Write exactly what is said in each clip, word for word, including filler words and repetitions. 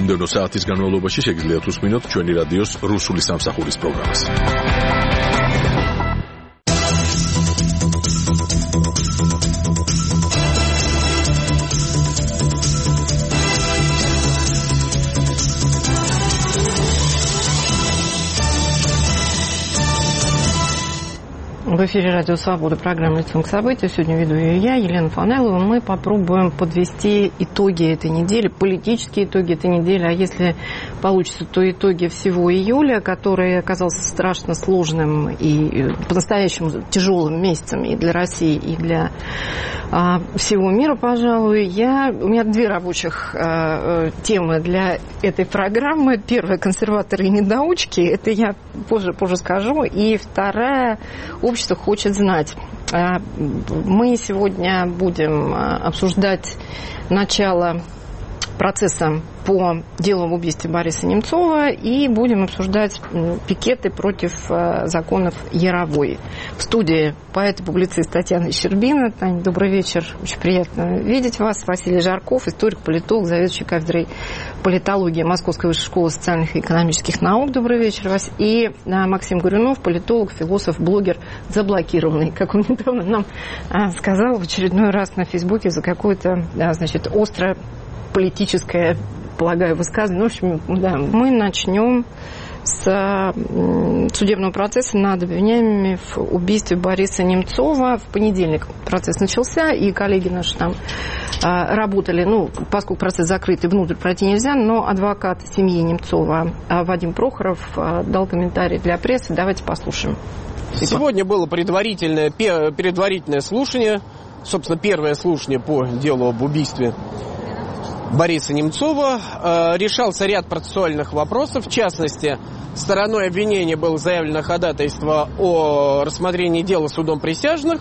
მომდევნო საათის განმავლობაში შეგიძლიათ უსმინოთ ჩვენი რადიოს რუსული სამსახურის პროგრამას. В эфире Радио Свобода, программа «Лицом к событию». Сегодня веду ее я, Елена Фанайлова. Мы попробуем подвести итоги этой недели, политические итоги этой недели, а если получится, то итоги всего июля, который оказался страшно сложным и по-настоящему тяжелым месяцем и для России, и для а, всего мира, пожалуй. Я, у меня две рабочих а, темы для этой программы. Первая — консерваторы и недоучки, это я позже, позже скажу. И вторая — общество хочет знать. Мы сегодня будем обсуждать начало процесса по делу об убийстве Бориса Немцова и будем обсуждать пикеты против законов Яровой. В студии поэт и публицист Татьяна Щербина. Таня, добрый вечер. Очень приятно видеть вас. Василий Жарков, историк, политолог, заведующий кафедрой политологии Московской высшей школы социальных и экономических наук. Добрый вечер, Вась. И Максим Горюнов, политолог, философ, блогер, заблокированный, как он недавно нам сказал в очередной раз на Фейсбуке за какое-то, значит, острое политическое, полагаю, высказывание. Ну, в общем, да, мы начнем с судебного процесса над обвиняемыми в убийстве Бориса Немцова. В понедельник процесс начался, и коллеги наши там работали, ну, поскольку процесс закрытый, внутрь пройти нельзя, но адвокат семьи Немцова Вадим Прохоров дал комментарий для прессы. Давайте послушаем. Сегодня было предварительное, предварительное слушание, собственно, первое слушание по делу об убийстве Бориса Немцова. Решался ряд процессуальных вопросов. В частности, стороной обвинения было заявлено ходатайство о рассмотрении дела судом присяжных,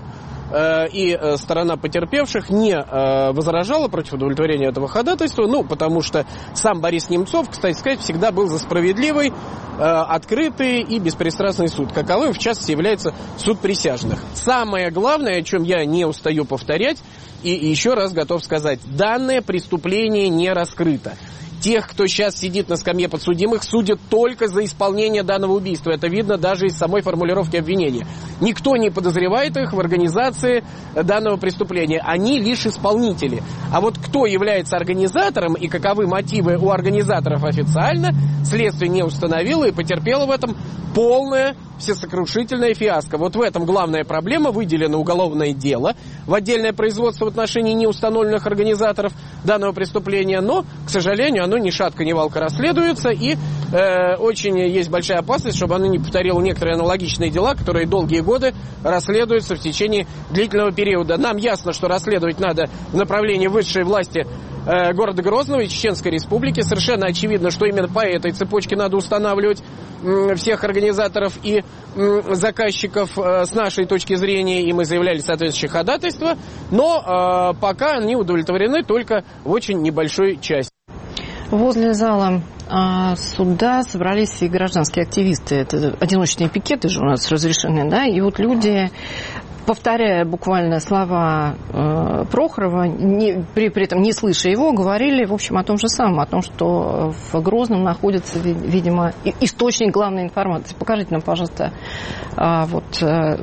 и сторона потерпевших не возражала против удовлетворения этого ходатайства, ну, потому что сам Борис Немцов, кстати сказать, всегда был за справедливый, открытый и беспристрастный суд, каковым, в частности, является суд присяжных. Самое главное, о чем я не устаю повторять, и еще раз готов сказать, данное преступление не раскрыто. Тех, кто сейчас сидит на скамье подсудимых, судят только за исполнение данного убийства. Это видно даже из самой формулировки обвинения. Никто не подозревает их в организации данного преступления. Они лишь исполнители. А вот кто является организатором и каковы мотивы у организаторов официально, следствие не установило и потерпело в этом полное всесокрушительное фиаско. Вот в этом главная проблема. Выделено уголовное дело в отдельное производство в отношении неустановленных организаторов данного преступления, но, к сожалению, оно ни шатка, ни валка расследуется, и э, очень есть большая опасность, чтобы оно не повторило некоторые аналогичные дела, которые долгие годы расследуются в течение длительного периода. Нам ясно, что расследовать надо в направлении высшей власти э, города Грозного и Чеченской Республики. Совершенно очевидно, что именно по этой цепочке надо устанавливать э, всех организаторов и э, заказчиков э, с нашей точки зрения, и мы заявляли соответствующее ходатайство, но э, пока они удовлетворены только в очень небольшой части. Возле зала а, суда собрались и гражданские активисты. Это одиночные пикеты же у нас разрешены, да, и вот люди, повторяя буквально слова э, Прохорова, не, при, при этом не слыша его, говорили, в общем, о том же самом, о том, что в Грозном находится, видимо, источник главной информации. Покажите нам, пожалуйста, э, вот, э,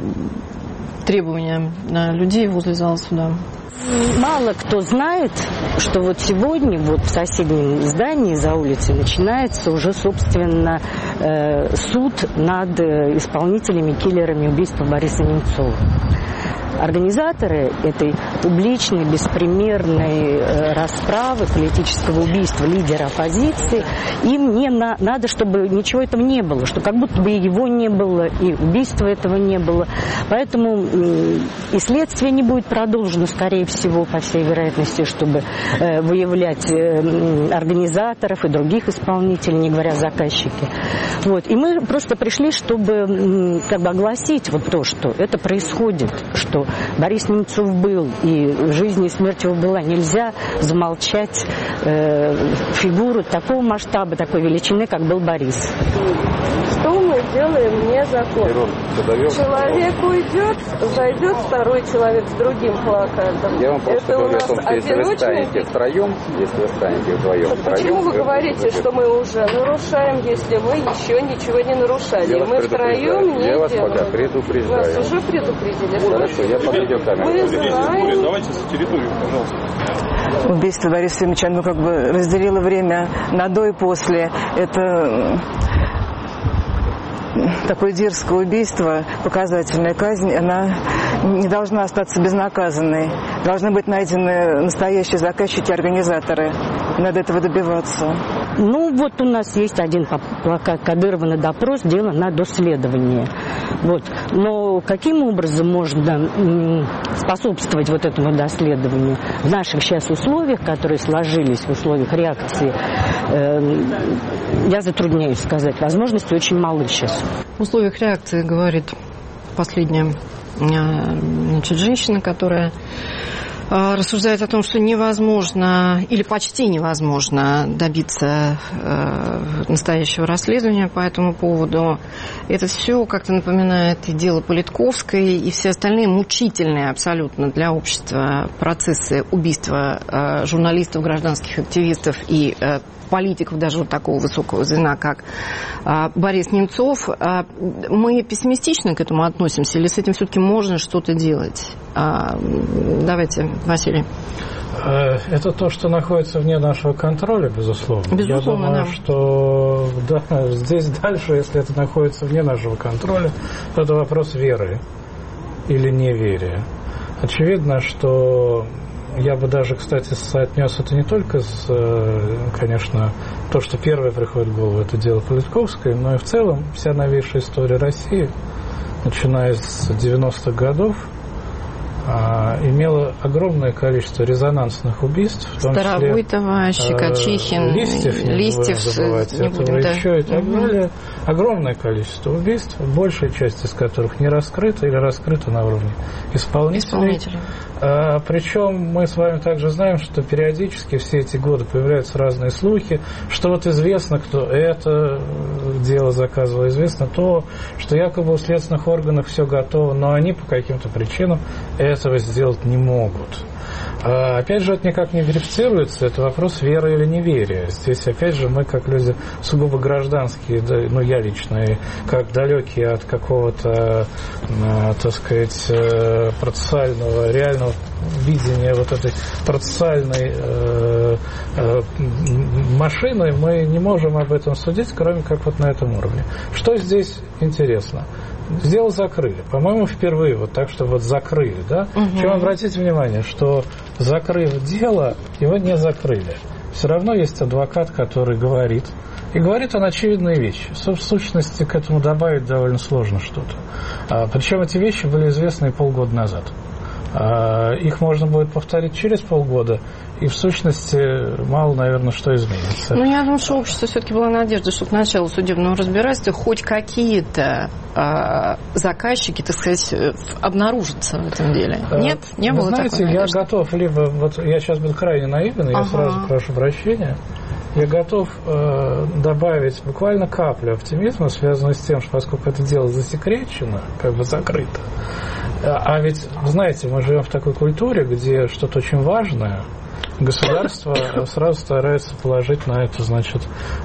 требования людей возле зала суда. Мало кто знает, что вот сегодня вот в соседнем здании за улицей начинается уже, собственно, э, суд над исполнителями, киллерами убийства Бориса Немцова. Организаторы этой публичной, беспримерной э, расправы, политического убийства лидера оппозиции, им не на, надо, чтобы ничего этого не было, что как будто бы его не было, и убийства этого не было. Поэтому э, и следствие не будет продолжено, скорее всего, по всей вероятности, чтобы э, выявлять э, организаторов и других исполнителей, не говоря о заказчике. Вот. И мы просто пришли, чтобы э, как бы огласить вот то, что это происходит, что Борис Немцов был и и жизнь и смерть его была. Нельзя замолчать э, фигуру такого масштаба, такой величины, как был Борис. Что мы делаем не закон? Человек уйдет, зайдет второй человек с другим плакатом. Я вам просто Это говорю у нас о том, что если вы станете втроем, если вы станете вдвоем, так втроем... почему вы говорите, что мы уже нарушаем, если мы еще ничего не нарушали? Я мы втроем не Я вас делаем. пока предупреждаю. Вас уже предупредили. Хорошо, я под видеокамеру. Мы знаем. Давайте за территорию, пожалуйста. Убийство Бориса Ильича, ну, как бы разделило время на до и после. Это такое дерзкое убийство, показательная казнь, она не должна остаться безнаказанной. Должны быть найдены настоящие заказчики, организаторы. Надо этого добиваться. Ну, вот у нас есть один плакат Кадырова на допрос, дело на доследование. Вот. Но каким образом можно способствовать вот этому доследованию в наших сейчас условиях, которые сложились в условиях реакции, э, я затрудняюсь сказать. Возможности очень малы сейчас. В условиях реакции, говорит последняя, значит, женщина, которая рассуждает о том, что невозможно или почти невозможно добиться э, настоящего расследования по этому поводу. Это все как-то напоминает и дело Политковской, и все остальные мучительные абсолютно для общества процессы убийства э, журналистов, гражданских активистов и э, политиков даже вот такого высокого звена, как а, Борис Немцов. А, мы пессимистично к этому относимся или с этим все-таки можно что-то делать? А, давайте, Василий. Это то, что находится вне нашего контроля, безусловно. Безусловно, Я думаю, да. что да, здесь дальше, если это находится вне нашего контроля, то это вопрос веры или неверия. Очевидно, что я бы даже, кстати, соотнес это не только с, конечно, то, что первое приходит в голову, это дело Политковской, но и в целом вся новейшая история России, начиная с девяностых годов, имела огромное количество резонансных убийств, в том Старовойтова, числе Щекочихин, Листьев, не Листьев, забывать не этого будем, да. еще и так угу. далее. Огромное количество убийств, большая часть из которых не раскрыта или раскрыта на уровне исполнителей. Исполнители. А, причем мы с вами также знаем, что периодически все эти годы появляются разные слухи, что вот известно, кто это дело заказывал, известно то, что якобы у следственных органов все готово, но они по каким-то причинам этого сделать не могут. А, опять же, это никак не верифицируется, это вопрос веры или неверия. Здесь, опять же, мы, как люди сугубо гражданские, да, ну, я лично, и как далекие от какого-то, а, так сказать, процессуального, реального видения вот этой процессуальной э, э, машины, мы не можем об этом судить, кроме как вот на этом уровне. Что здесь интересно? Дело закрыли. По-моему, впервые вот так, что вот закрыли, да? Угу. Причем обратите внимание, что закрыв дело, его не закрыли. Все равно есть адвокат, который говорит. И говорит он очевидные вещи. В сущности, к этому добавить довольно сложно что-то. А, причем эти вещи были известны полгода назад. А, их можно будет повторить через полгода, и в сущности мало, наверное, что изменится. Ну, я думаю, что общество все-таки была надежда, что к началу судебного разбирательства хоть какие-то э, заказчики, так сказать, обнаружатся в этом деле. Нет? Не Вы было знаете, такой надежды? Я готов, либо, вот я сейчас буду крайне наивен, я ага. сразу прошу прощения, я готов э, добавить буквально каплю оптимизма, связанную с тем, что поскольку это дело засекречено, как бы закрыто, а ведь, знаете, мы живем в такой культуре, где что-то очень важное, государство сразу старается положить на это, значит,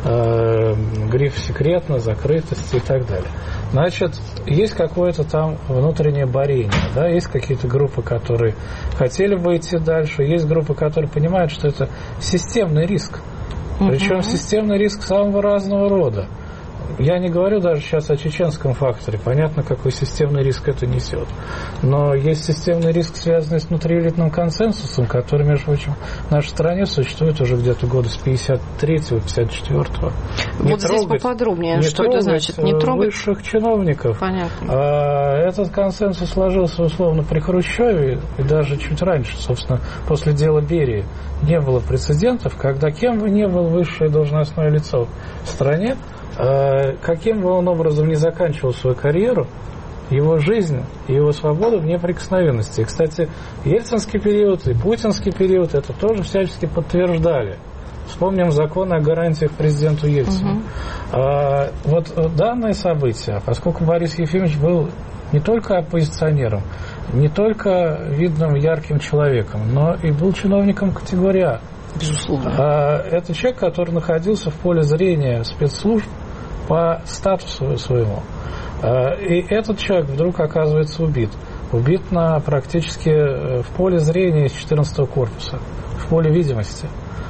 э, гриф секретно, закрытости и так далее. Значит, есть какое-то там внутреннее борение, да, есть какие-то группы, которые хотели бы идти дальше, есть группы, которые понимают, что это системный риск. Причем uh-huh. системный риск самого разного рода. Я не говорю даже сейчас о чеченском факторе. Понятно, какой системный риск это несет. Но есть системный риск, связанный с внутриэлитным консенсусом, который, между прочим, в нашей стране существует уже где-то года с пятьдесят третьего — пятьдесят четвертого. Вот здесь поподробнее, что это значит? Не трогать высших чиновников. Понятно. А, этот консенсус сложился условно при Хрущеве и даже чуть раньше, собственно, после дела Берии. Не было прецедентов, когда кем бы ни был высшее должностное лицо в стране, каким бы он образом ни заканчивал свою карьеру, его жизнь и его свободу в неприкосновенности. И, кстати, ельцинский период и путинский период это тоже всячески подтверждали. Вспомним закон о гарантиях президенту Ельцину. Угу. А, вот данное событие, поскольку Борис Ефимович был не только оппозиционером, не только видным, ярким человеком, но и был чиновником категории А. Безусловно. А, это человек, который находился в поле зрения спецслужб по статусу своему. А, и этот человек вдруг оказывается убит. Убит на практически в поле зрения из четырнадцатого корпуса, в поле видимости.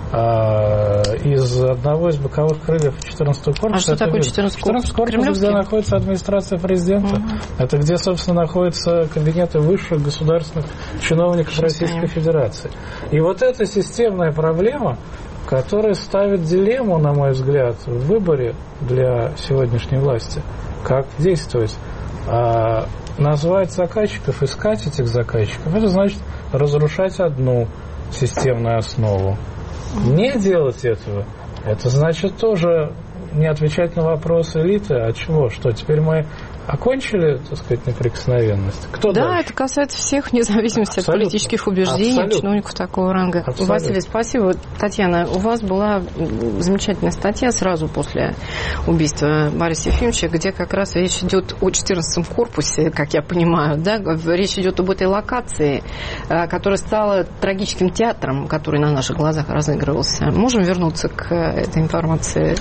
Из одного из боковых крыльев четырнадцатого корпуса. А что такое четырнадцатый корпус? четырнадцатый корпус, где находится администрация президента. Угу. Это где, собственно, находятся кабинеты высших государственных чиновников Сейчас Российской Федерации. И вот эта системная проблема, которая ставит дилемму, на мой взгляд, в выборе для сегодняшней власти, как действовать. А назвать заказчиков, искать этих заказчиков, это значит разрушать одну системную основу. Не делать этого, это значит тоже не отвечать на вопросы элиты. А чего? Что, теперь мы окончили, так сказать, неприкосновенность? Кто да, дальше? Это касается всех, вне зависимости Абсолютно. от политических убеждений, Абсолютно. чиновников такого ранга. Абсолютно. Василий, спасибо. Татьяна, у вас была замечательная статья сразу после убийства Бориса Ефимовича, где как раз речь идет о четырнадцатом корпусе, как я понимаю, да? Речь идет об этой локации, которая стала трагическим театром, который на наших глазах разыгрывался. Можем вернуться к этой информации?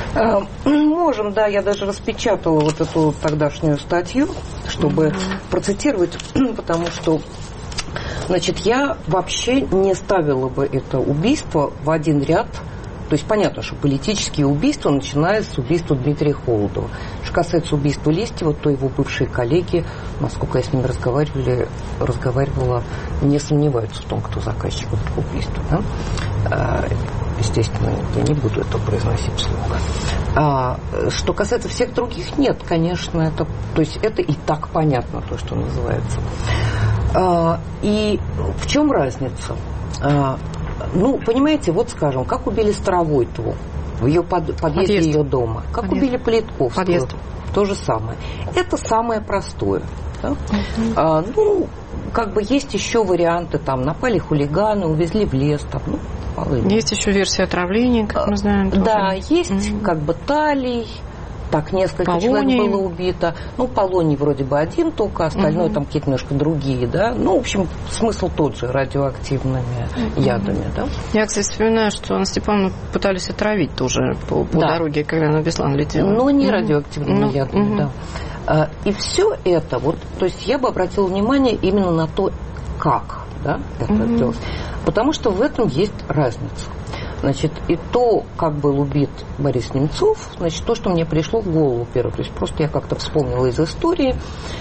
Можем, да. Я даже распечатала вот эту тогдашнюю статью, чтобы mm-hmm. процитировать, потому что, значит, я вообще не ставила бы это убийство в один ряд. То есть понятно, что политические убийства, начиная с убийства Дмитрия Холодова. Что касается убийства Листьева, то его бывшие коллеги, насколько я с ними разговаривали, разговаривала, не сомневаются в том, кто заказчик этого убийства. Да? Естественно, я не буду это произносить вслух. А, что касается всех других, нет, конечно, это, то есть это и так понятно, то, что называется. А, и в чем разница? А, ну, понимаете, вот скажем, как убили Старовойтову в ее под, подъезде Подъезд. ее дома, как Подъезд. убили Политковскую, Подъезд. то же самое. Это самое простое. Да? Uh-huh. А, ну, как бы есть еще варианты, там, напали хулиганы, увезли в лес, там, ну, есть еще версия отравления, как мы знаем. Тоже. Да, есть mm-hmm. как бы Талий, так несколько Полоний. человек было убито. Ну, Полоний вроде бы один только, остальное mm-hmm. там какие-то немножко другие, да. Ну, в общем, смысл тот же, радиоактивными mm-hmm. ядами, да. Я, кстати, вспоминаю, что Анну Степановну пытались отравить тоже по, по да. дороге, когда на Беслан летела. Но не mm-hmm. радиоактивными mm-hmm. ядами, mm-hmm. да. И все это, вот, то есть я бы обратила внимание именно на то, как, да, это mm-hmm. делалось. Потому что в этом есть разница. Значит, и то, как был убит Борис Немцов, значит, то, что мне пришло в голову первое, то есть просто я как-то вспомнила из истории,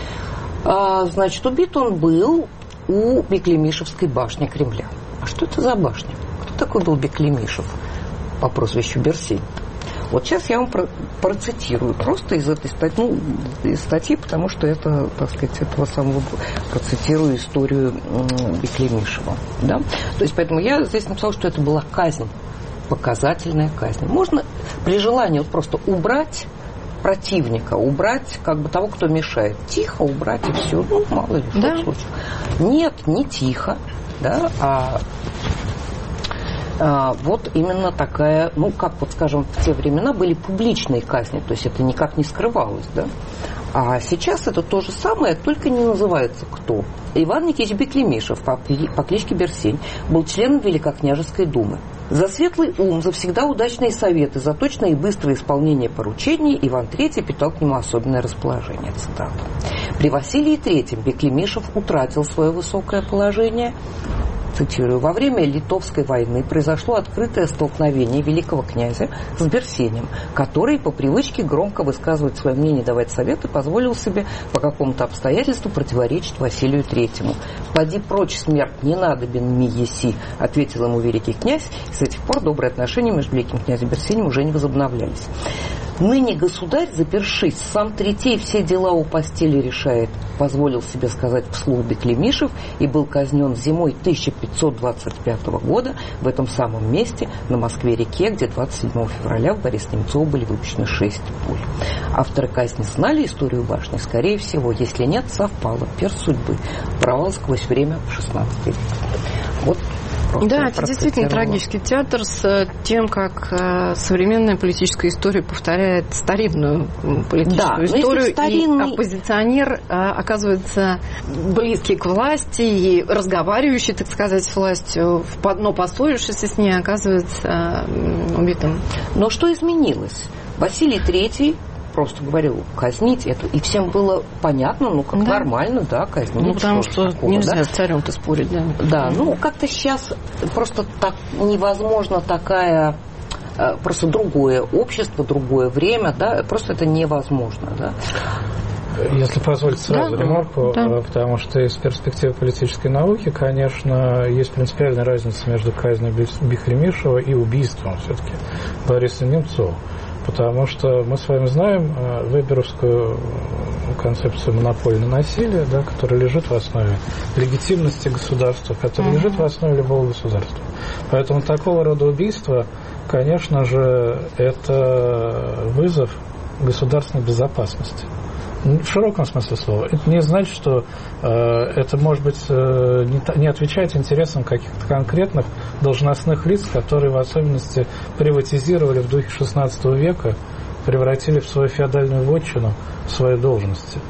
а, значит, убит он был у Беклемишевской башни Кремля. А что это за башня? Кто такой был Беклемишев по прозвищу Берсень? Вот сейчас я вам про- процитирую просто из этой статьи, ну, из статьи, потому что это, так сказать, этого самого процитирую историю Беклемишева. Да? То есть, поэтому я здесь написала, что это была казнь, показательная казнь. Можно при желании вот просто убрать противника, убрать как бы того, кто мешает. Тихо убрать и все. Ну, мало ли, что да. случае. Нет, не тихо, да, а... А, вот именно такая, ну, как вот, скажем, в те времена были публичные казни, то есть это никак не скрывалось, да. А сейчас это то же самое, только не называется кто. Иван Никитич Беклемишев по, по кличке Берсень был членом Великокняжеской думы. За светлый ум, за всегда удачные советы, за точное и быстрое исполнение поручений Иван Третий питал к нему особенное расположение. Цитата. При Василии Третьем Беклемишев утратил свое высокое положение. Цитирую, во время Литовской войны произошло открытое столкновение великого князя с Берсенем, который по привычке громко высказывать свое мнение, давать советы, позволил себе по какому-то обстоятельству противоречить Василию Третьему. «Поди прочь, смерть, не надобен ми еси», — ответил ему великий князь, и с этих пор добрые отношения между великим князем и Берсенем уже не возобновлялись. Ныне государь, запершись, сам третей все дела у постели решает, позволил себе сказать вслух Беклемишев и был казнен зимой тысяча пятьсот двадцать пятого года в этом самом месте на Москве-реке, где двадцать седьмого февраля в Бориса Немцова были выпущены шесть пуль. Авторы казни знали историю башни? Скорее всего, если нет, совпало. Перст судьбы. Провал сквозь время в шестнадцатый век. Вот. Да, это действительно трагический театр с тем, как э, современная политическая история повторяет старинную политическую да, историю. старинный... И оппозиционер э, оказывается близкий к власти и разговаривающий, так сказать, с властью, но поссорившийся с ней, оказывается э, убитым. Но что изменилось? Василий Третий просто говорил казнить это, и всем было понятно, ну как да. нормально, да, казнить. Ну потому что, что такого, нельзя да? с царем-то спорить, да. Да, ну как-то сейчас просто так невозможно такая, просто другое общество, другое время, да, просто это невозможно, да. Если позволить сразу да, ремарку, да. потому что из перспективы политической науки, конечно, есть принципиальная разница между казнью Беклемишева и убийством все-таки Бориса Немцова. Потому что мы с вами знаем веберовскую концепцию монополии на насилие, да, которая лежит в основе легитимности государства, которая uh-huh. лежит в основе любого государства. Поэтому такого рода убийство, конечно же, это вызов государственной безопасности. В широком смысле слова. Это не значит, что э, это, может быть, э, не, не отвечает интересам каких-то конкретных должностных лиц, которые в особенности приватизировали в духе шестнадцатого века, превратили в свою феодальную вотчину свои должности.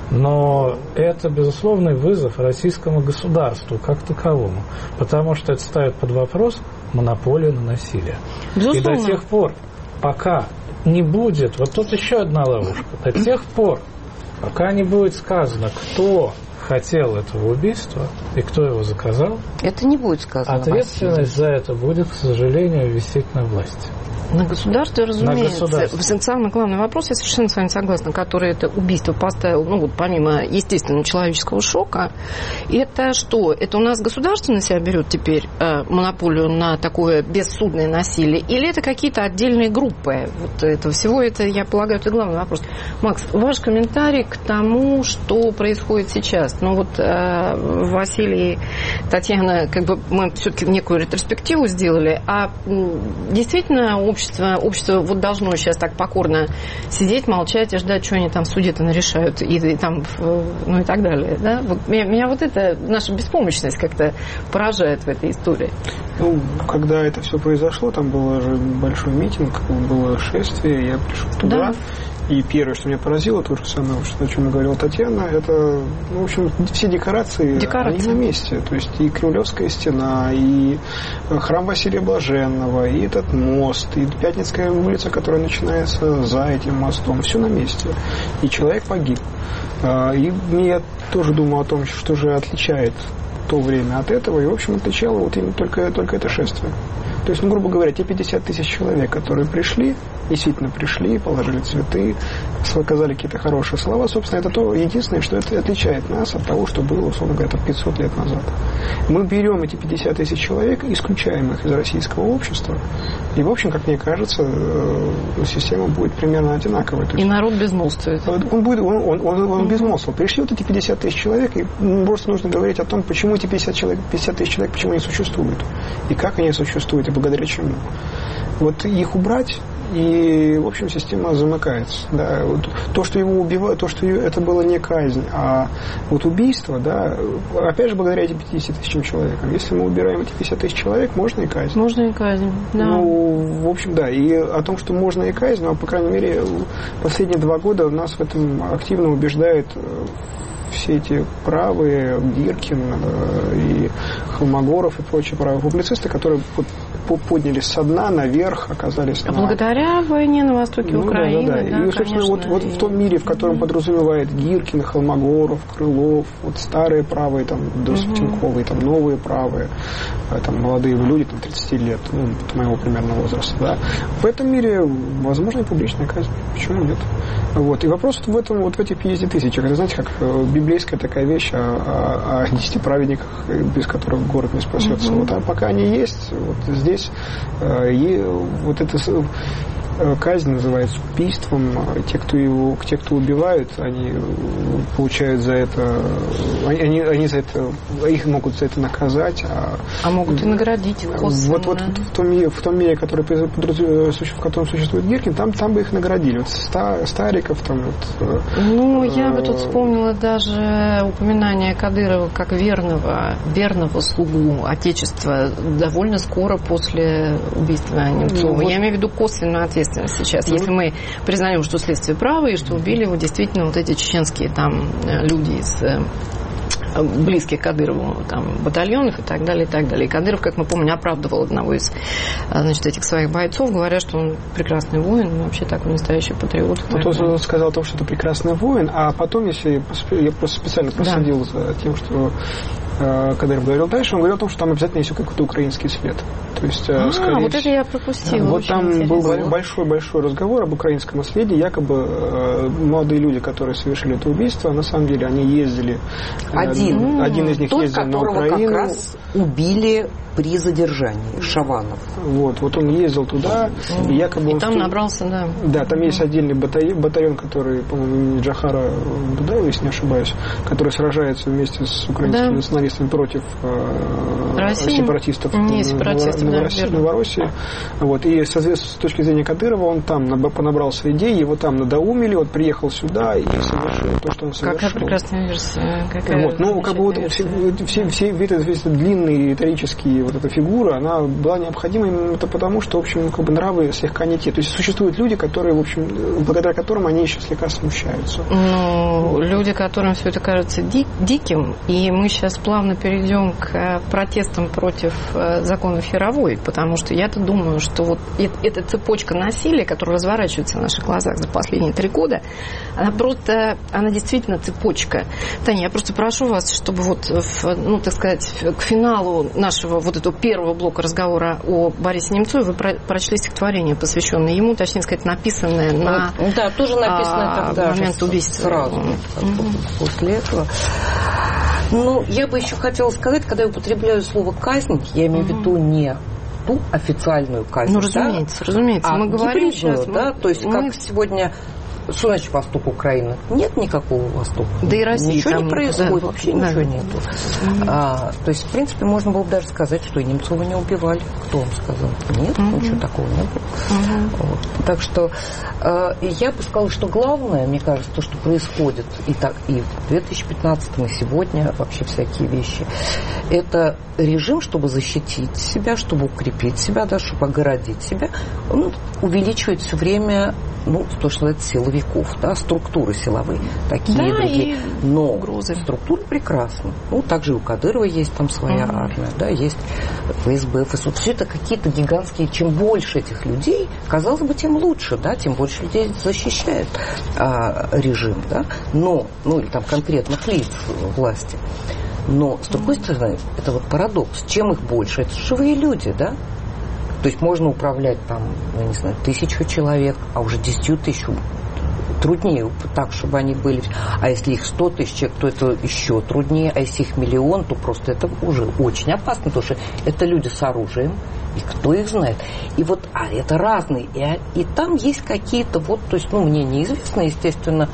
Но это, безусловный вызов российскому государству как таковому, потому что это ставит под вопрос монополию на насилие. Безусловно. И до тех пор, пока не будет, вот тут еще одна ловушка, до тех пор, пока не будет сказано, кто хотел этого убийства и кто его заказал, это не будет сказано. Ответственность за это будет, к сожалению, висеть на власти. На государстве, разумеется. На государстве. Самый главный вопрос, я совершенно с вами согласна, который это убийство поставил, ну вот помимо естественного человеческого шока, это что? Это у нас государство на себя берет теперь э, монополию на такое бессудное насилие? Или это какие-то отдельные группы? Вот этого всего это, я полагаю, это главный вопрос. Макс, ваш комментарий к тому, что происходит сейчас. Ну вот э, Василий, Татьяна, как бы мы все-таки некую ретроспективу сделали, а действительно общество Общество, общество вот должно сейчас так покорно сидеть, молчать и ждать, что они там в суде-то нарешают, и, и там, ну и так далее. Да? Вот меня, меня вот это, наша беспомощность как-то поражает в этой истории. Ну, когда это все произошло, там был же большой митинг, было шествие, я пришел туда. Да. И первое, что меня поразило, то же самое, что, о чем говорила Татьяна, это, ну, в общем, все декорации, декорации. Они на месте. То есть и Кремлевская стена, и храм Василия Блаженного, и этот мост, и Пятницкая улица, которая начинается за этим мостом. Все на месте. И человек погиб. И я тоже думал о том, что же отличает то время от этого. И, в общем, отличало вот именно только, только это шествие. То есть, ну, грубо говоря, те пятьдесят тысяч человек, которые пришли, действительно пришли, положили цветы, сказали какие-то хорошие слова, собственно, это то единственное, что это отличает нас от того, что было, условно говоря, пятьсот лет назад. Мы берем эти пятьдесят тысяч человек, исключаем их из российского общества, и, в общем, как мне кажется, система будет примерно одинаковая. И народ безмолвствует. Он будет, он, он, он, он безмолвствовал. Пришли вот эти пятьдесят тысяч человек, и просто нужно говорить о том, почему эти пятьдесят тысяч человек, почему они существуют, и как они существуют, и благодаря чему. Вот их убрать, и, в общем, система замыкается. Да. Вот то, что его убивают, то, что это было не казнь, а вот убийство, да, опять же, благодаря этим пятидесяти тысячам человекам. Если мы убираем эти пятьдесят тысяч человек, можно и казнь. Можно и казнь, да. Ну, в общем, да. И о том, что можно и казнь, но, по крайней мере, последние два года нас в этом активно убеждает все эти правые, Гиркин и Холмогоров и прочие правые публицисты, которые поднялись со дна наверх, оказались на... Благодаря войне на востоке ну, Украины. Да, да, да. Да, и, собственно, вот, вот в том мире, в котором подразумевает Гиркин, Холмогоров, Крылов, вот старые правые, там, Досветенковые, там, новые правые, там, молодые люди, там, тридцати лет, ну, моего примерно возраста, да. В этом мире возможна и публичная казнь. Почему нет? Вот. И вопрос в этом, вот в этих пятидесяти тысячах. Это, знаете, как библейская такая вещь о, о, о десяти праведниках, без которых город не спасется. Mm-hmm. Вот, а пока они есть, вот здесь и вот это казнь называется убийством. Те, кто его, те, кто убивают, они получают за это, они, они за это, их могут за это наказать. А, а могут и наградить косвенно. Вот, вот в, том мире, в том мире, который, в котором существует Гиркин, там, там бы их наградили. Вот Стариков там вот. Ну, я бы тут вспомнила даже упоминание Кадырова как верного, верного слугу Отечества довольно скоро после убийства Немцова. Вот. Я имею в виду косвенную ответственность сейчас. Если мы признаем, что следствие право, и что убили его действительно вот эти чеченские там люди из близких к Кадырову там, батальонов и так далее, и так далее. И Кадыров, как мы помним, оправдывал одного из, значит, этих своих бойцов, говоря, что он прекрасный воин, вообще такой настоящий патриот. Вот он сказал о том, что это прекрасный воин, а потом, если я просто специально проследил да. за тем, что Кадыров говорил дальше, он говорил о том, что там обязательно есть какой-то украинский след. То есть, а, скорее вот это я пропустила. Вот там был большой-большой разговор об украинском наследии. Якобы молодые люди, которые совершили это убийство, на самом деле они ездили. Один. Один из них Тот, ездил на Украину. Которого как раз убили при задержании, Шаванов. Вот, вот он ездил туда, mm. и якобы... И он там вступ... набрался, да. Да, там mm. есть отдельный батальон, батальон, который, по-моему, имени Джахара Будаева, если не ошибаюсь, который сражается вместе с украинскими да. националистами против э, сепаратистов не, сепаратистов Ново- да, Новороссии, Новороссии. Вот, и, соответственно, с точки зрения Кадырова, он там понабрался идей, его там надоумили, вот приехал сюда и совершил то, что он совершил. Какая прекрасная версия. Какая вот, ну, как бы вот все, все, все, весь этот длинный риторический вот эта фигура, она была необходима именно потому, что, в общем, как бы нравы слегка не те. То есть существуют люди, которые, в общем, благодаря которым они еще слегка смущаются. Ну, люди, которым все это кажется ди- диким, и мы сейчас плавно перейдем к протестам против законов Яровой, потому что я-то думаю, что вот эта цепочка насилия, которая разворачивается на наших глазах за последние три года, она просто, она действительно цепочка. Таня, я просто прошу вас, чтобы вот, в, ну, так сказать, к финалу нашего вот этого первого блока разговора о Борисе Немцове вы про- прочли стихотворение, посвященное ему, точнее сказать, написанное вот, на да, тоже написанное а, тогда момент же, убийства. Сразу, угу. после этого. Ну, я бы еще хотела сказать, когда я употребляю слово «казнь», я имею в угу. виду не ту официальную казнь, ну, разумеется, да, разумеется. а Мы говорим сейчас, да, мы, то есть мы... как сегодня... Что значит восток Украины? Нет никакого востока. Да и России ничего не происходит, да, вообще да. ничего нету. Mm-hmm. А, то есть, в принципе, можно было бы даже сказать, что и Немцова не убивали. Кто вам сказал? Нет, mm-hmm. ничего такого не было. Mm-hmm. Вот. Так что э, я бы сказала, что главное, мне кажется, то, что происходит и, так, и в две тысячи пятнадцатом, и сегодня, вообще всякие вещи, это режим, чтобы защитить себя, чтобы укрепить себя, да, чтобы огородить себя, он увеличивает все время, ну, то, что называется, силовиков, да, структуры силовые, такие да, другие. Но угрозы. Структура прекрасна. Ну, также и у Кадырова есть там своя mm-hmm. армия, да, есть ФСБ, ФСУ. Все это какие-то гигантские, чем больше этих людей, казалось бы, тем лучше, да, тем больше людей защищает а, режим, да, но, ну, или там конкретных лиц власти. Но, с другой стороны, это вот парадокс. Чем их больше? Это живые люди, да? То есть можно управлять там, я не знаю, тысячу человек, а уже десятью тысяч труднее так, чтобы они были. А если их сто тысяч человек, то это еще труднее. А если их миллион, то просто это уже очень опасно, потому что это люди с оружием, и кто их знает. И вот, а это разные. И, и там есть какие-то, вот, то есть, ну, мне неизвестно, естественно,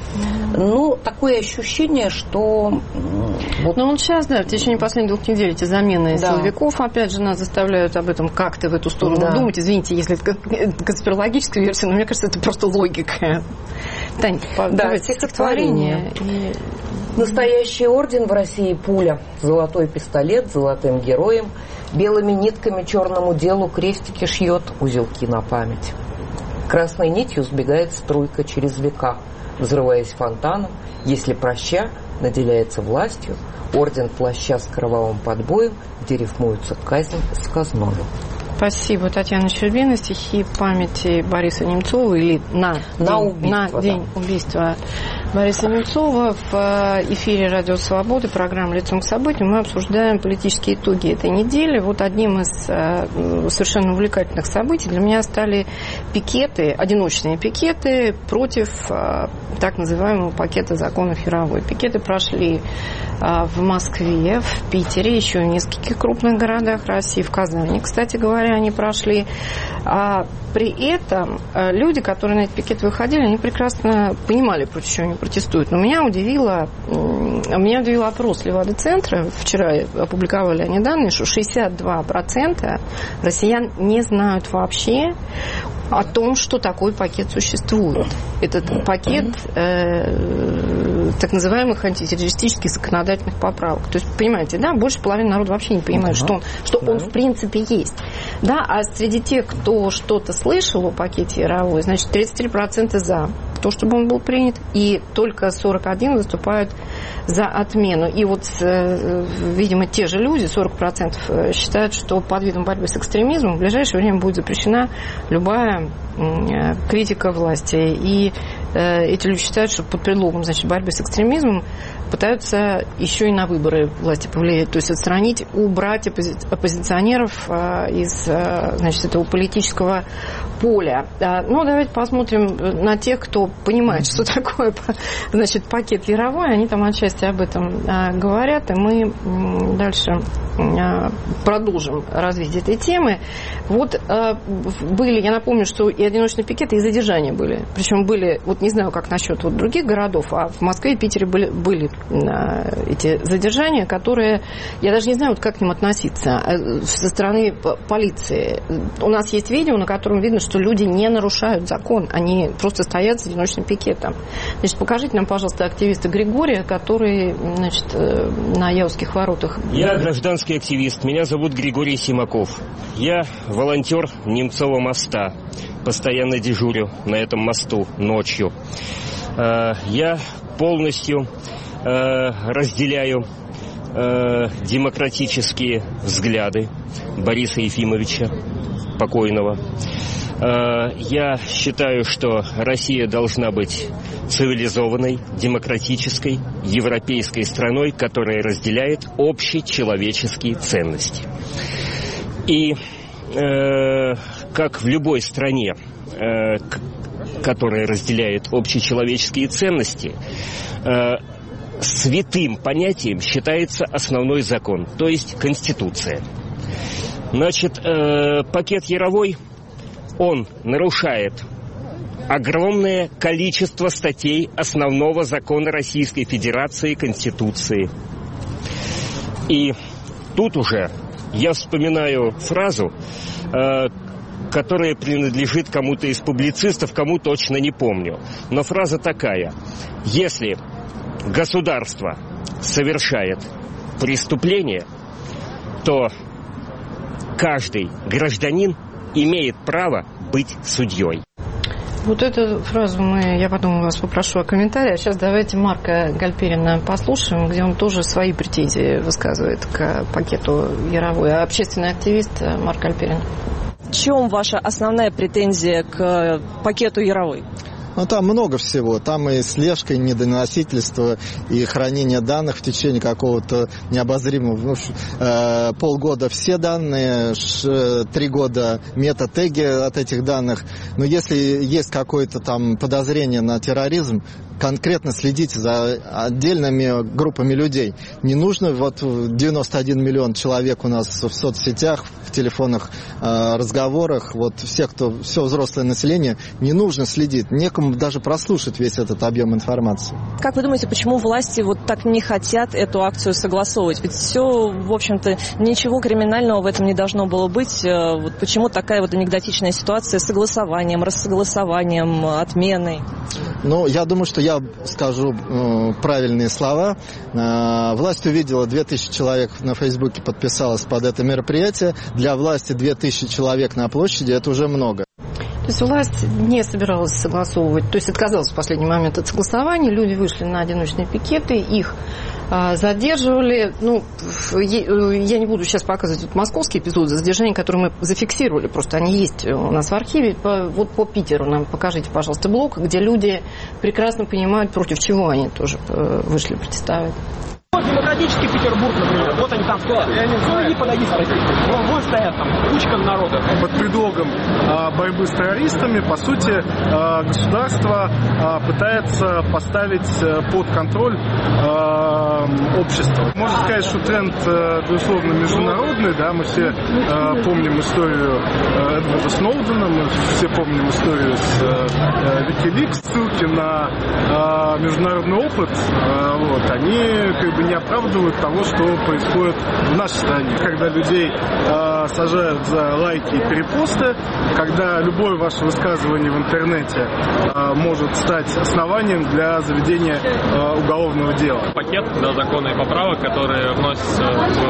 но такое ощущение, что... Вот... Ну, вот сейчас, да, в течение последних двух недель эти замены да. силовиков, опять же, нас заставляют об этом как-то в эту сторону да. думать. Извините, если это конспирологическая версия, но мне кажется, это просто логика. Тань, да, стихотворение. И... Настоящий орден в России пуля, золотой пистолет с золотым героем, белыми нитками черному делу крестики шьет, узелки на память. Красной нитью сбегает струйка через века, взрываясь фонтаном, если проща наделяется властью, орден плаща с кровавым подбоем, где рифмуется казнь с казною. Спасибо, Татьяна Щербина. Стихи памяти Бориса Немцова или на, на, день, убийство, на да. день убийства Бориса Немцова. В эфире «Радио Свободы», программа «Лицом к событию». Мы обсуждаем политические итоги этой недели. Вот одним из совершенно увлекательных событий для меня стали пикеты, одиночные пикеты против так называемого пакета законов Яровой. Пикеты прошли в Москве, в Питере, еще в нескольких крупных городах России, в Казани, кстати говоря, они прошли. А при этом люди, которые на эти пикеты выходили, они прекрасно понимали, против чего они протестуют. Но меня удивило, меня удивил опрос Левада-центра. Вчера опубликовали они данные, что шестьдесят два процента россиян не знают вообще о том, что такой пакет существует. Этот пакет э, так называемых антитеррористических законодательных поправок. То есть, понимаете, да, больше половины народа вообще не понимает, uh-huh. что, он, что да. он в принципе есть. Да, а среди тех, кто что-то слышал о пакете Яровой, значит, тридцать три процента за то, чтобы он был принят, и только сорок один процент выступают за отмену. И вот, видимо, те же люди, сорок процентов, считают, что под видом борьбы с экстремизмом в ближайшее время будет запрещена любая критика власти. И эти люди считают, что под предлогом, значит, борьбы с экстремизмом пытаются еще и на выборы власти повлиять, то есть отстранить, убрать оппози- оппозиционеров из, значит, этого политического поля. Ну, давайте посмотрим на тех, кто понимает, что такое, значит, пакет Яровой. Они там отчасти об этом говорят, и мы дальше продолжим развитие этой темы. Вот были, я напомню, что и одиночные пикеты, и задержания были. Причем были, вот не знаю, как насчет вот других городов, а в Москве и Питере были, были эти задержания, которые, я даже не знаю, вот как к ним относиться со стороны полиции. У нас есть видео, на котором видно, что люди не нарушают закон, они просто стоят с одиночным пикетом. Значит, покажите нам, пожалуйста, активиста Григория, который, значит, на Яузских воротах. Я гражданский активист, меня зовут Григорий Симаков. Я волонтер Немцова моста, постоянно дежурю на этом мосту ночью. Я полностью разделяю демократические взгляды Бориса Ефимовича, покойного. Я считаю, что Россия должна быть цивилизованной, демократической, европейской страной, которая разделяет общечеловеческие ценности. И э, как в любой стране, э, которая разделяет общечеловеческие ценности, э, святым понятием считается основной закон, то есть Конституция. Значит, э, пакет Яровой, он нарушает огромное количество статей основного закона Российской Федерации, Конституции. И тут уже я вспоминаю фразу, э, которая принадлежит кому-то из публицистов, кому точно не помню. Но фраза такая: если государство совершает преступление, то каждый гражданин имеет право быть судьей. Вот эту фразу мы, я потом вас попрошу о комментарии. А сейчас давайте Марка Гальперина послушаем, где он тоже свои претензии высказывает к пакету Яровой. А общественный активист Марк Гальперин. В чем ваша основная претензия к пакету Яровой? Ну, там много всего. Там и слежка, и недоносительство, и хранение данных в течение какого-то необозримого... Ну, э, полгода все данные, ш, три года мета-теги от этих данных. Но если есть какое-то там подозрение на терроризм, конкретно следите за отдельными группами людей. Не нужно, вот девяносто один миллион человек у нас в соцсетях, в телефонных э, разговорах, вот все, кто, все взрослое население, не нужно следить, некому даже прослушать весь этот объем информации. Как вы думаете, почему власти вот так не хотят эту акцию согласовывать? Ведь все, в общем-то, ничего криминального в этом не должно было быть. Вот почему такая вот анекдотичная ситуация с согласованием, рассогласованием, отменой? Ну, я думаю, что я скажу э, правильные слова. Э, власть увидела, две тысячи человек на Фейсбуке подписалось под это мероприятие. Для власти две тысячи человек на площади – это уже много. То есть власть не собиралась согласовывать, то есть отказалась в последний момент от согласования. Люди вышли на одиночные пикеты, их задерживали, ну, я не буду сейчас показывать вот московские эпизоды задержания, которые мы зафиксировали, просто они есть у нас в архиве. Вот по Питеру нам покажите, пожалуйста, блок, где люди прекрасно понимают, против чего они тоже вышли протестовать. Демократический Петербург, например, вот они там стоят. Я не знаю. Ну, иди подойди, спроси. Вон, вон стоят там, кучка народа. Под предлогом а, борьбы с террористами, по сути, а, государство а, пытается поставить под контроль а, общество. Можно сказать, что тренд, а, безусловно, международный. Да? Мы все а, помним историю а, Эдварда Сноудена, мы все помним историю с а, Викиликс, ссылки на а, международный опыт. А, вот, они как бы не оправдывают того, что происходит в нашей стране. Когда людей э, сажают за лайки и перепосты, когда любое ваше высказывание в интернете э, может стать основанием для заведения э, уголовного дела. Пакет да, законов и поправок, которые вносятся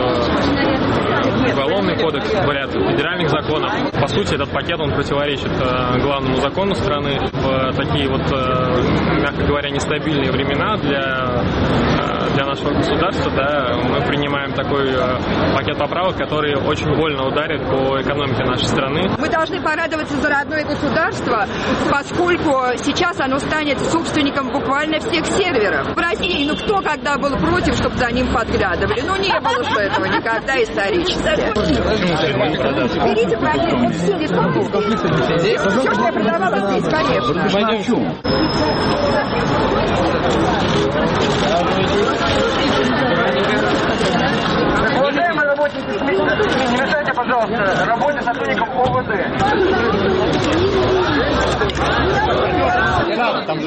в уголовный кодекс, в ряд федеральных законов. По сути, этот пакет, он противоречит э, главному закону страны. В такие вот, э, мягко говоря, нестабильные времена для, э, для нашего государства, да, мы принимаем такой э, пакет поправок, который очень больно ударит по экономике нашей страны. Мы должны порадоваться за родное государство, поскольку сейчас оно станет собственником буквально всех серверов. В России, ну кто когда был против, чтобы за ним подглядывали? Ну не было же этого никогда исторически. Берите пакет, вот все рисунки здесь. Все, что я продавала здесь, конечно. Уважаемые работники СМИ, не мешайте, пожалуйста, работе сотрудников ОВД. Там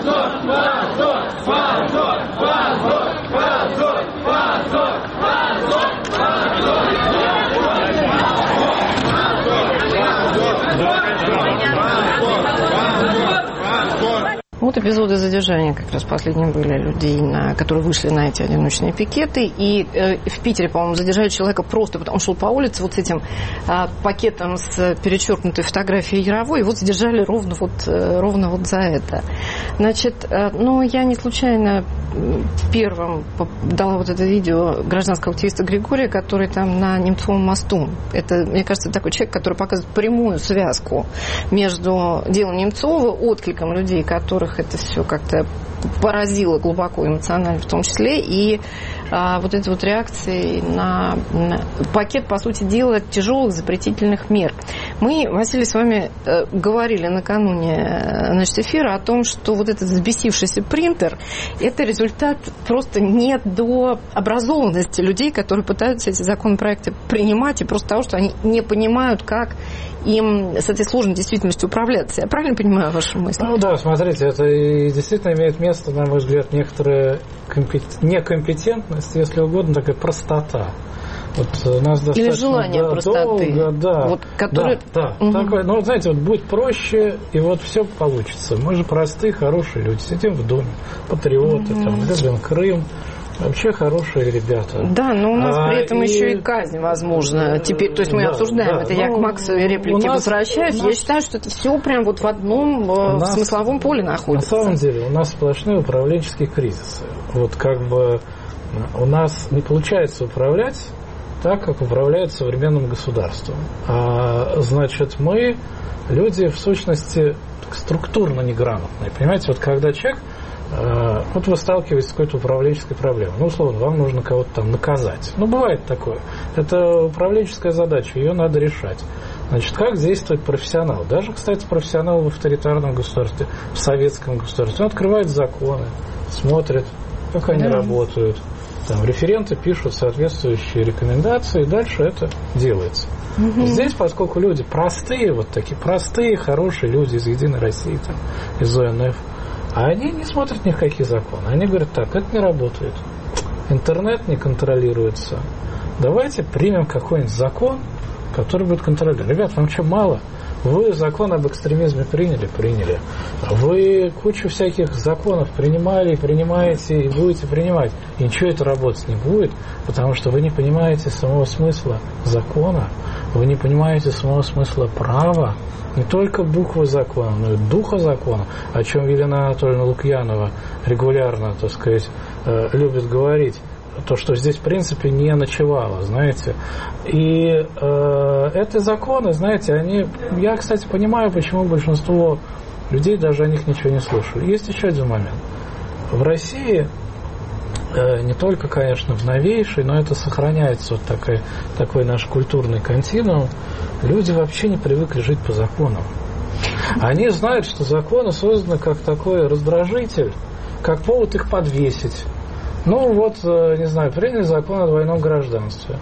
Вот эпизоды задержания как раз последние были людей, на, которые вышли на эти одиночные пикеты. И э, в Питере, по-моему, задержали человека просто потому, что он шел по улице вот с этим э, пакетом с перечеркнутой фотографией Яровой. И вот задержали ровно вот, э, ровно вот за это. Значит, э, ну, я не случайно первым дала вот это видео гражданского активиста Григория, который там на Немцовом мосту. Это, мне кажется, такой человек, который показывает прямую связку между делом Немцова, откликом людей, которых это все как-то поразило глубоко эмоционально в том числе, и а, вот этой вот реакции на, на пакет, по сути дела, тяжелых запретительных мер. Мы, Василий, с вами э, говорили накануне значит, эфира о том, что вот этот взбесившийся принтер – это результат просто недообразованности людей, которые пытаются эти законопроекты принимать, и просто того, что они не понимают, как им с этой сложной действительностью управляться. Я правильно понимаю вашу мысль? Ну да, смотрите, это и действительно имеет место, на мой взгляд, некоторая компет... некомпетентность, если угодно, такая простота. Вот у нас достаточно Или желание да, простоты. Долго, да, вот, который... да, да. Угу. Такое, ну, знаете, вот будет проще, и вот все получится. Мы же простые, хорошие люди. Сидим в доме, патриоты, угу. там, любим Крым. Вообще хорошие ребята. Да, но у нас а, при этом и... еще и казнь возможна. Теперь, то есть мы да, обсуждаем да, это. Я к Максовой реплике нас, возвращаюсь. Нас... Я считаю, что это все прям вот в одном нас, смысловом поле находится. На самом деле у нас сплошные управленческие кризисы. Вот как бы у нас не получается управлять так, как управляют современным государством. А, значит, мы люди в сущности структурно неграмотные. Понимаете, вот когда человек вот вы сталкиваетесь с какой-то управленческой проблемой. Ну, условно, вам нужно кого-то там наказать. Ну, бывает такое. Это управленческая задача, ее надо решать. Значит, как действует профессионал? Даже, кстати, профессионал в авторитарном государстве, в советском государстве. Он открывает законы, смотрит, как они да. работают. Там референты пишут соответствующие рекомендации, и дальше это делается. Угу. Здесь, поскольку люди простые, вот такие простые, хорошие люди из «Единой России», там, из О Н Ф, а они не смотрят ни в какие законы. Они говорят, так, это не работает. Интернет не контролируется. Давайте примем какой-нибудь закон, который будет контролировать. Ребят, вам что, мало? Вы закон об экстремизме приняли? Приняли. Вы кучу всяких законов принимали, принимаете и будете принимать. И ничего это работать не будет, потому что вы не понимаете самого смысла закона, вы не понимаете самого смысла права, не только буквы закона, но и духа закона, о чем Елена Анатольевна Лукьянова регулярно, так сказать, любит говорить. То, что здесь, в принципе, не ночевало, знаете. И э, эти законы, знаете, они... Я, кстати, понимаю, почему большинство людей даже о них ничего не слушали. Есть еще один момент. В России, э, не только, конечно, в новейшей, но это сохраняется вот такой, такой наш культурный континуум, люди вообще не привыкли жить по законам. Они знают, что законы созданы как такой раздражитель, как повод их подвесить. Ну вот, не знаю, приняли закон о двойном гражданстве.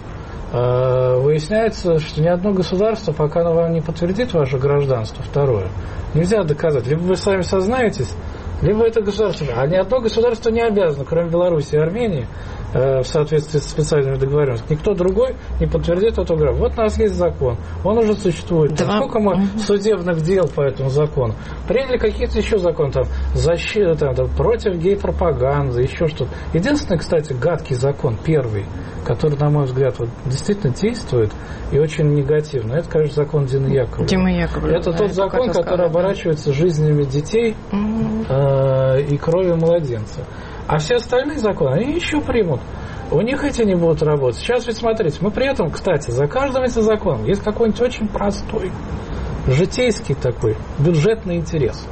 Выясняется, что ни одно государство, пока оно вам не подтвердит ваше гражданство, второе, нельзя доказать. Либо вы сами сознаетесь, либо это государство. А ни одно государство не обязано, кроме Беларуси и Армении, в соответствии с специальными договоренностями, никто другой не подтвердит эту графу. Вот у нас есть закон, он уже существует. Да. Сколько мы угу. судебных дел по этому закону? Приняли какие-то еще законы, там, защита, там, там, против гей-пропаганды, еще что-то. Единственный, кстати, гадкий закон, первый, который, на мой взгляд, вот, действительно действует и очень негативно, это, конечно, закон Дины Яковлевой. Димы Яковлевой. Это да, тот это закон, который сказать, оборачивается да. жизнями детей угу. э, и кровью младенца. А все остальные законы, они еще примут. У них эти не будут работать. Сейчас ведь смотрите, мы при этом, кстати, за каждым этим законом есть какой-нибудь очень простой, житейский такой, бюджетный интерес.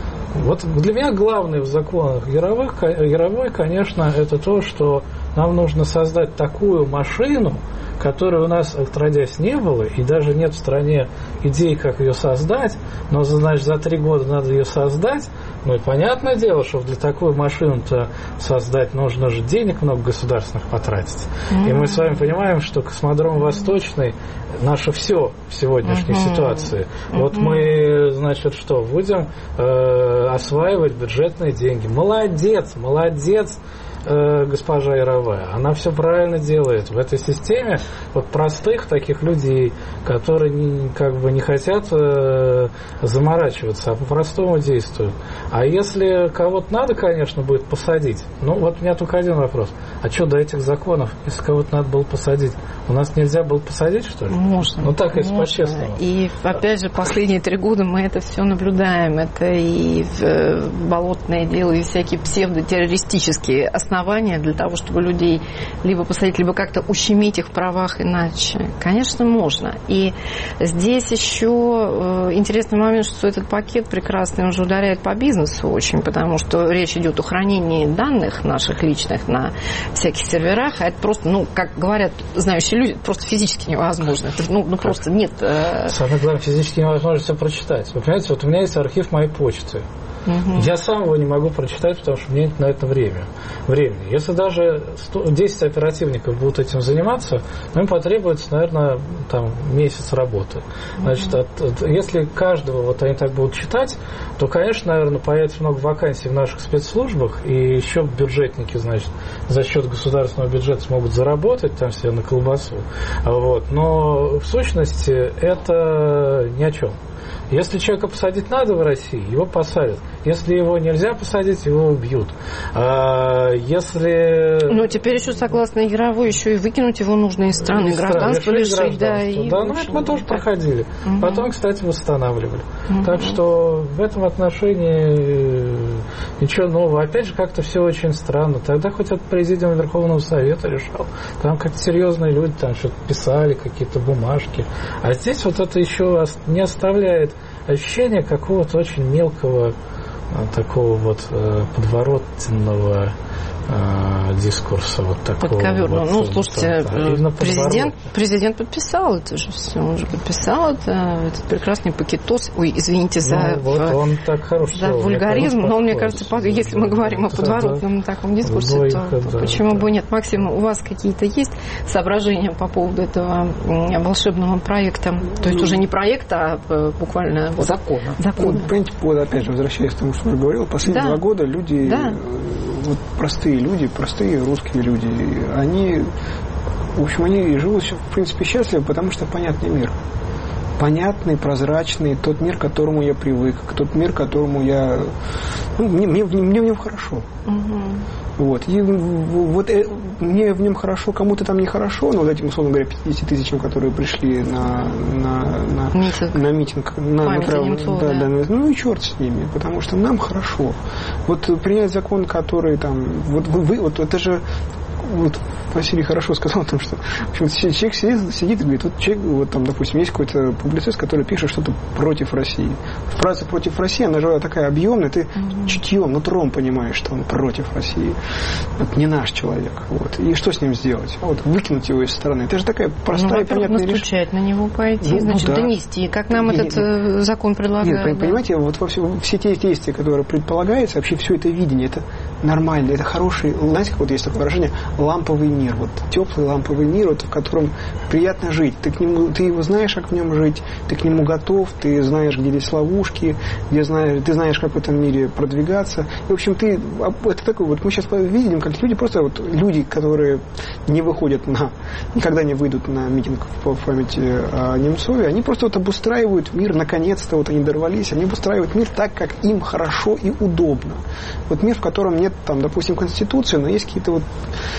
Вот для меня главное в законах Яровых, Яровой, конечно, это то, что нам нужно создать такую машину, которой у нас отродясь не было, и даже нет в стране идей, как ее создать, но, значит, за три года надо ее создать. Ну и понятное дело, что для такой машины-то создать нужно же денег много государственных потратить. Mm-hmm. И мы с вами понимаем, что космодром Восточный наше все в сегодняшней mm-hmm. ситуации. Mm-hmm. Вот мы, значит, что, будем э, осваивать бюджетные деньги. Молодец, молодец, э, госпожа Яровая. Она все правильно делает. В этой системе вот простых таких людей, которые не, как бы не хотят э, заморачиваться, а по-простому действуют. А если кого-то надо, конечно, будет посадить, ну вот у меня только один вопрос. А что до этих законов, если кого-то надо было посадить, у нас нельзя было посадить, что ли? Можно. Ну так, если можно. по-честному. И опять же, последние три года мы это все наблюдаем. Это и болотное дело, и всякие псевдотеррористические основания для того, чтобы людей либо посадить, либо как-то ущемить их в правах иначе. Конечно, можно. И здесь еще интересный момент, что этот пакет прекрасный, он же ударяет по бизнесу очень, потому что речь идет о хранении данных наших личных на всяких серверах, а это просто, ну, как говорят знающие люди, просто физически невозможно. Это, ну, ну, просто нет... Э... Самое главное, физически невозможно все прочитать. Вы понимаете, вот у меня есть архив моей почты. Угу. Я сам его не могу прочитать, потому что у меня нет на это время. времени. Если даже десять оперативников будут этим заниматься, ну, им потребуется, наверное, там, месяц работы. Значит, от, от, если каждого вот они так будут читать, то, конечно, наверное, появится много вакансий в наших спецслужбах, и еще бюджетники, значит, за счет государственного бюджета смогут заработать там себе на колбасу. Вот. Но в сущности это ни о чем. Если человека посадить надо в России, его посадят. Если его нельзя посадить, его убьют. А если... Ну, теперь еще, согласно Яровой, еще и выкинуть его нужно из страны, гражданство лишить. Да, и да, ну это мы тоже проходили. Угу. Потом, кстати, восстанавливали. Угу. Так что в этом отношении ничего нового. Опять же, как-то все очень странно. Тогда хоть от Президиума Верховного Совета решал. Там как-то серьезные люди там что-то писали, какие-то бумажки. А здесь вот это еще не оставляет ощущение какого-то очень мелкого, такого вот подворотного э, дискурса. Вот такого. Подковерного. Вот, ну, слушайте, да, президент, президент подписал это же все. Он же подписал это, этот прекрасный пакетос. Ой, извините за, ну, вот в, он так хорош, за вульгаризм, но мне кажется, если мы говорим о подворотном да, таком дискурсе, то, то да, почему да. бы нет? Максим, у вас какие-то есть соображения по поводу этого волшебного проекта? То есть ну, уже не проекта, а буквально вот, закона. закона. Ну, понимаете, вот, опять же, возвращаясь к тому, что я говорил, последние да. два года люди, да. вот простые люди, простые русские люди, они, в общем, они живут, в принципе, счастливы, потому что понятный мир. понятный, прозрачный, тот мир, к которому я привык, тот мир, к которому я... Ну, мне, мне, мне в нем хорошо. Угу. Вот. И вот э, мне в нем хорошо, кому-то там нехорошо, но вот этим, условно говоря, пятьдесят тысячам, которые пришли на, на, на митинг, на, митинг, на, на право, Немцова, да, да. Да, ну и черт с ними, потому что нам хорошо. Вот принять закон, который там... Вот, вы, вот это же... Вот Василий хорошо сказал о том, что в общем, человек сидит, сидит и говорит, вот человек, вот там, допустим, есть какой-то публицист, который пишет что-то против России. Фраза против России, она же такая объемная, ты mm-hmm. чутьем, нутром понимаешь, что он против России. Вот не наш человек. Вот. И что с ним сделать? Вот выкинуть его из страны. Это же такая простая, ну, понятная вещь. Настучать на него пойти, ну, значит, ну, да. донести, как нам нет, этот нет, закон предлагает. Нет, да. Понимаете, вот во все, все те действия, которые предполагаются, вообще все это видение, это нормально, это хороший, знаете, как вот есть такое выражение, ламповый мир, вот теплый ламповый мир, вот, в котором приятно жить. Ты к нему, ты его знаешь, как в нем жить, ты к нему готов, ты знаешь, где здесь ловушки, где знаешь, ты знаешь, как в этом мире продвигаться. И, в общем, ты, это такое, вот мы сейчас видим, как люди просто, вот люди, которые не выходят на, никогда не выйдут на митинг по памяти о Немцове, они просто вот обустраивают мир, наконец-то, вот они дорвались, они обустраивают мир так, как им хорошо и удобно. Вот мир, в котором нет, там, допустим, конституции, но есть какие-то вот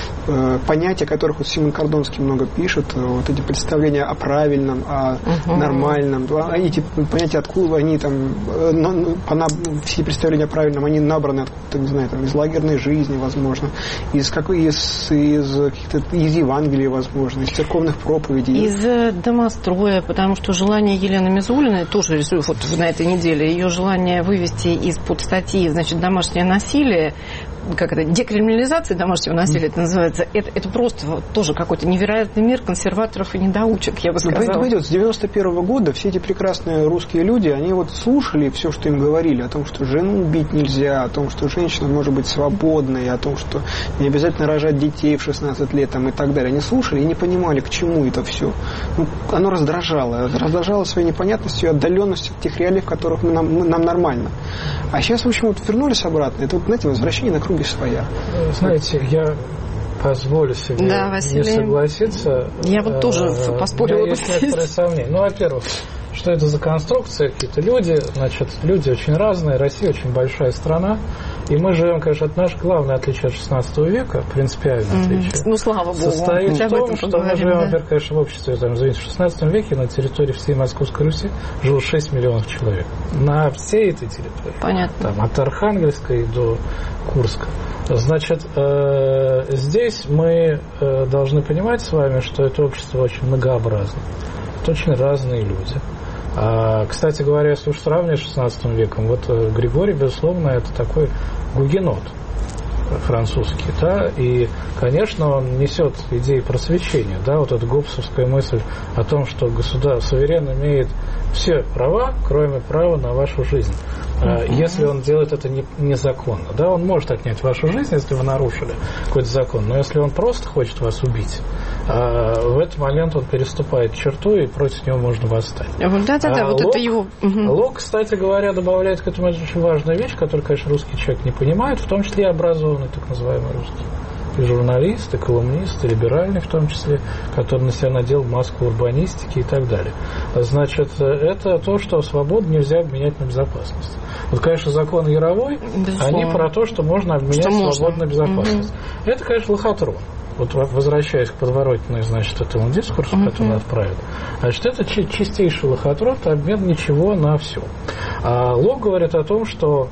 э, понятия, о которых вот Симон Кордонский много пишет, вот эти представления о правильном, о угу. нормальном, эти понятия, откуда они там, но, по, все представления о правильном, они набраны откуда-то, не знаю, там, из лагерной жизни, возможно, из, какой, из, из, каких-то, из Евангелия, возможно, из церковных проповедей. Из домостроя, потому что желание Елены Мизулиной, тоже вот на этой неделе, ее желание вывести из-под статьи, значит, домашнее насилие, как это, декриминализация домашнего насилия, это называется, это, это просто вот, тоже какой-то невероятный мир консерваторов и недоучек, я бы сказала. Ну, с девяносто первого года все эти прекрасные русские люди, они вот слушали все, что им говорили, о том, что жену убить нельзя, о том, что женщина может быть свободной, о том, что не обязательно рожать детей в шестнадцать лет там, и так далее. Они слушали и не понимали, к чему это все. Ну, оно раздражало. Раздражало своей непонятностью и отдаленностью от тех реалий, в которых мы, нам, мы, нам нормально. А сейчас, в общем, вот вернулись обратно. Это, вот, знаете, возвращение на круги своя. Знаете, я позволю себе да, не согласиться. Я вот тоже поспорила. У меня есть некоторые сомнения. Ну, во-первых, что это за конструкция? Какие-то люди, значит, люди очень разные, Россия очень большая страна, и мы живем, конечно, это наше главное отличие от шестнадцатого века, принципиальное mm-hmm. отличие. Ну, слава Богу. Состоит в том, что мы живем, да. Во-первых, конечно, в обществе, там, извините, в шестнадцатом веке на территории всей Московской Руси жило шесть миллионов человек. На всей этой территории. Понятно. Там, от Архангельска и до Курска. Значит, э, здесь мы э, должны понимать с вами, что это общество очень многообразно. Это очень разные люди. А, кстати говоря, если уж сравнивать с шестнадцатым веком, вот Григорий, безусловно, это такой гугенот французский, да, и, конечно, он несет идеи просвещения, да, вот эта гоббсовская мысль о том, что государство, суверен имеет все права, кроме права на вашу жизнь. Mm-hmm. Если он делает это не, незаконно, да, он может отнять вашу жизнь, если вы нарушили какой-то закон, но если он просто хочет вас убить, в этот момент он переступает черту, и против него можно восстать. Да-да-да, а вот Лок, это его... Лок, кстати говоря, добавляет к этому очень важную вещь, которую, конечно, русский человек не понимает, в том числе и образованный, так называемый русский. И журналист, и колумнист, и либеральный в том числе, который на себя надел маску урбанистики и так далее. Значит, это то, что свободу нельзя обменять на безопасность. Вот, конечно, закон Яровой, безусловно, они про то, что можно обменять что свободу можно. На безопасность. Угу. Это, конечно, лохотрон. Вот возвращаясь к подворотной, значит, этому дискурсу, uh-huh. который он отправил, значит, это чистейший лохотрон, это обмен ничего на все. А Лок говорит о том, что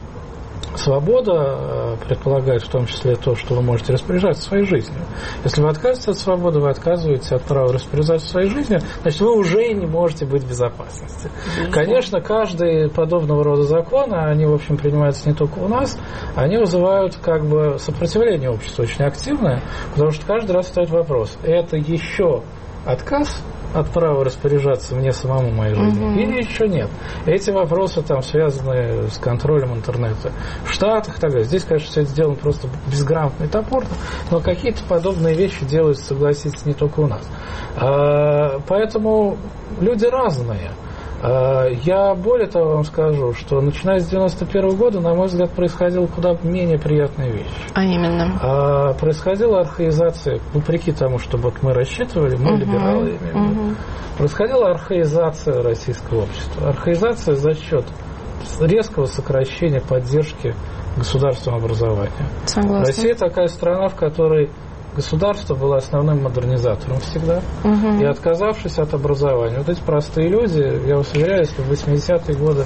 свобода предполагает в том числе то, что вы можете распоряжаться своей жизнью. Если вы отказываетесь от свободы, вы отказываетесь от права распоряжаться своей жизнью, значит, вы уже не можете быть в безопасности. Mm-hmm. Конечно, каждый подобного рода закон, они, в общем, принимаются не только у нас, они вызывают как бы сопротивление общества очень активное, потому что каждый раз встает вопрос, это еще отказ от права распоряжаться мне самому моей жизнью, угу. или еще нет. Эти вопросы там связаны с контролем интернета в Штатах и так далее. Здесь, конечно, все это сделано просто безграмотно и топорно, но какие-то подобные вещи делаются, согласитесь, не только у нас. А, поэтому люди разные. Я более того вам скажу, что начиная с девяносто первого года, на мой взгляд, происходила куда менее приятная вещь. А именно? Происходила архаизация, вопреки тому, что вот мы рассчитывали, мы, uh-huh. либералы, имеем в виду. Uh-huh. Происходила архаизация российского общества. Архаизация за счет резкого сокращения поддержки государственного образования. Согласна. Россия такая страна, в которой государство было основным модернизатором всегда. Угу. И отказавшись от образования. Вот эти простые люди, я вас уверяю, если в восьмидесятые годы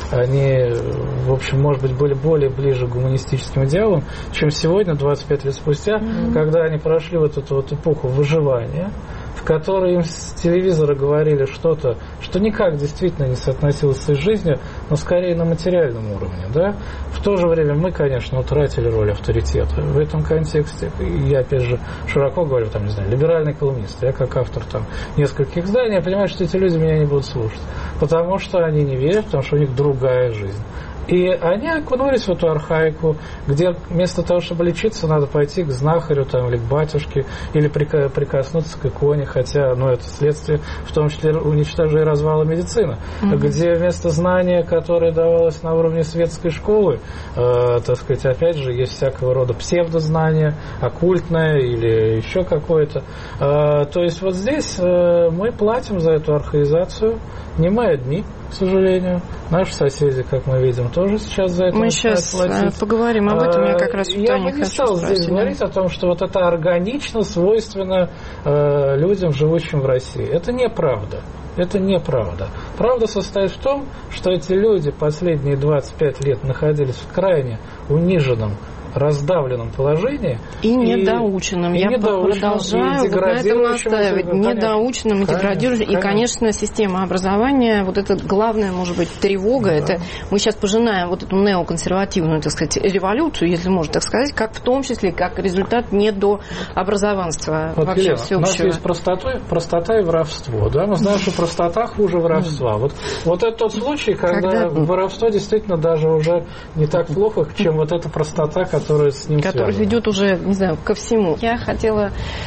они, в общем, может быть, были более ближе к гуманистическим идеалам, чем сегодня, двадцать пять лет спустя, угу. когда они прошли вот эту вот эпоху выживания, в которой им с телевизора говорили что-то, что никак действительно не соотносилось с их жизнью, но скорее на материальном уровне. Да? В то же время мы, конечно, утратили роль авторитета. В этом контексте, я опять же широко говорю, там, не знаю, либеральный колумнист, я как автор там нескольких изданий, я понимаю, что эти люди меня не будут слушать, потому что они не верят, потому что у них другая жизнь. И они окунулись в эту архаику, где вместо того, чтобы лечиться, надо пойти к знахарю там, или к батюшке, или прикоснуться к иконе, хотя ну, это следствие, в том числе уничтожения и развала медицины, mm-hmm. где вместо знания, которое давалось на уровне светской школы, э, так сказать, опять же, есть всякого рода псевдознание, оккультное или еще какое-то. Э, то есть вот здесь э, мы платим за эту архаизацию, не мы одни, к сожалению. Наши соседи, как мы видим, тоже сейчас за это мы сейчас платить. Поговорим об этом, я как раз в Я бы не стал спросить, здесь да? говорить о том, что вот это органично свойственно э, людям, живущим в России. Это неправда. Это неправда. Правда состоит в том, что эти люди последние двадцать пять лет находились в крайне униженном, раздавленном положении. И недоученном. И, Я и продолжаю и вот на этом настаивать. Недоученным и деградирующим. И, конечно, система образования, вот это главная, может быть, тревога. Да. Это мы сейчас пожинаем вот эту неоконсервативную, так сказать, революцию, если можно так сказать, как в том числе, как результат недообразованства вот, вообще Елена, всеобщего. У нас есть простота, простота и воровство. Да? Мы знаем, что простота хуже воровства. Вот, вот это тот случай, когда, когда воровство действительно даже уже не так плохо, чем вот эта простота, которая с ним который связана. ведет уже, не знаю, ко всему. Я хотела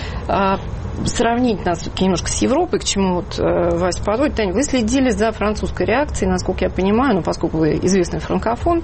а, сравнить нас немножко с Европой, к чему вот а, Вася подводит. Таня, вы следили за французской реакцией, насколько я понимаю, ну, поскольку вы известный франкофон,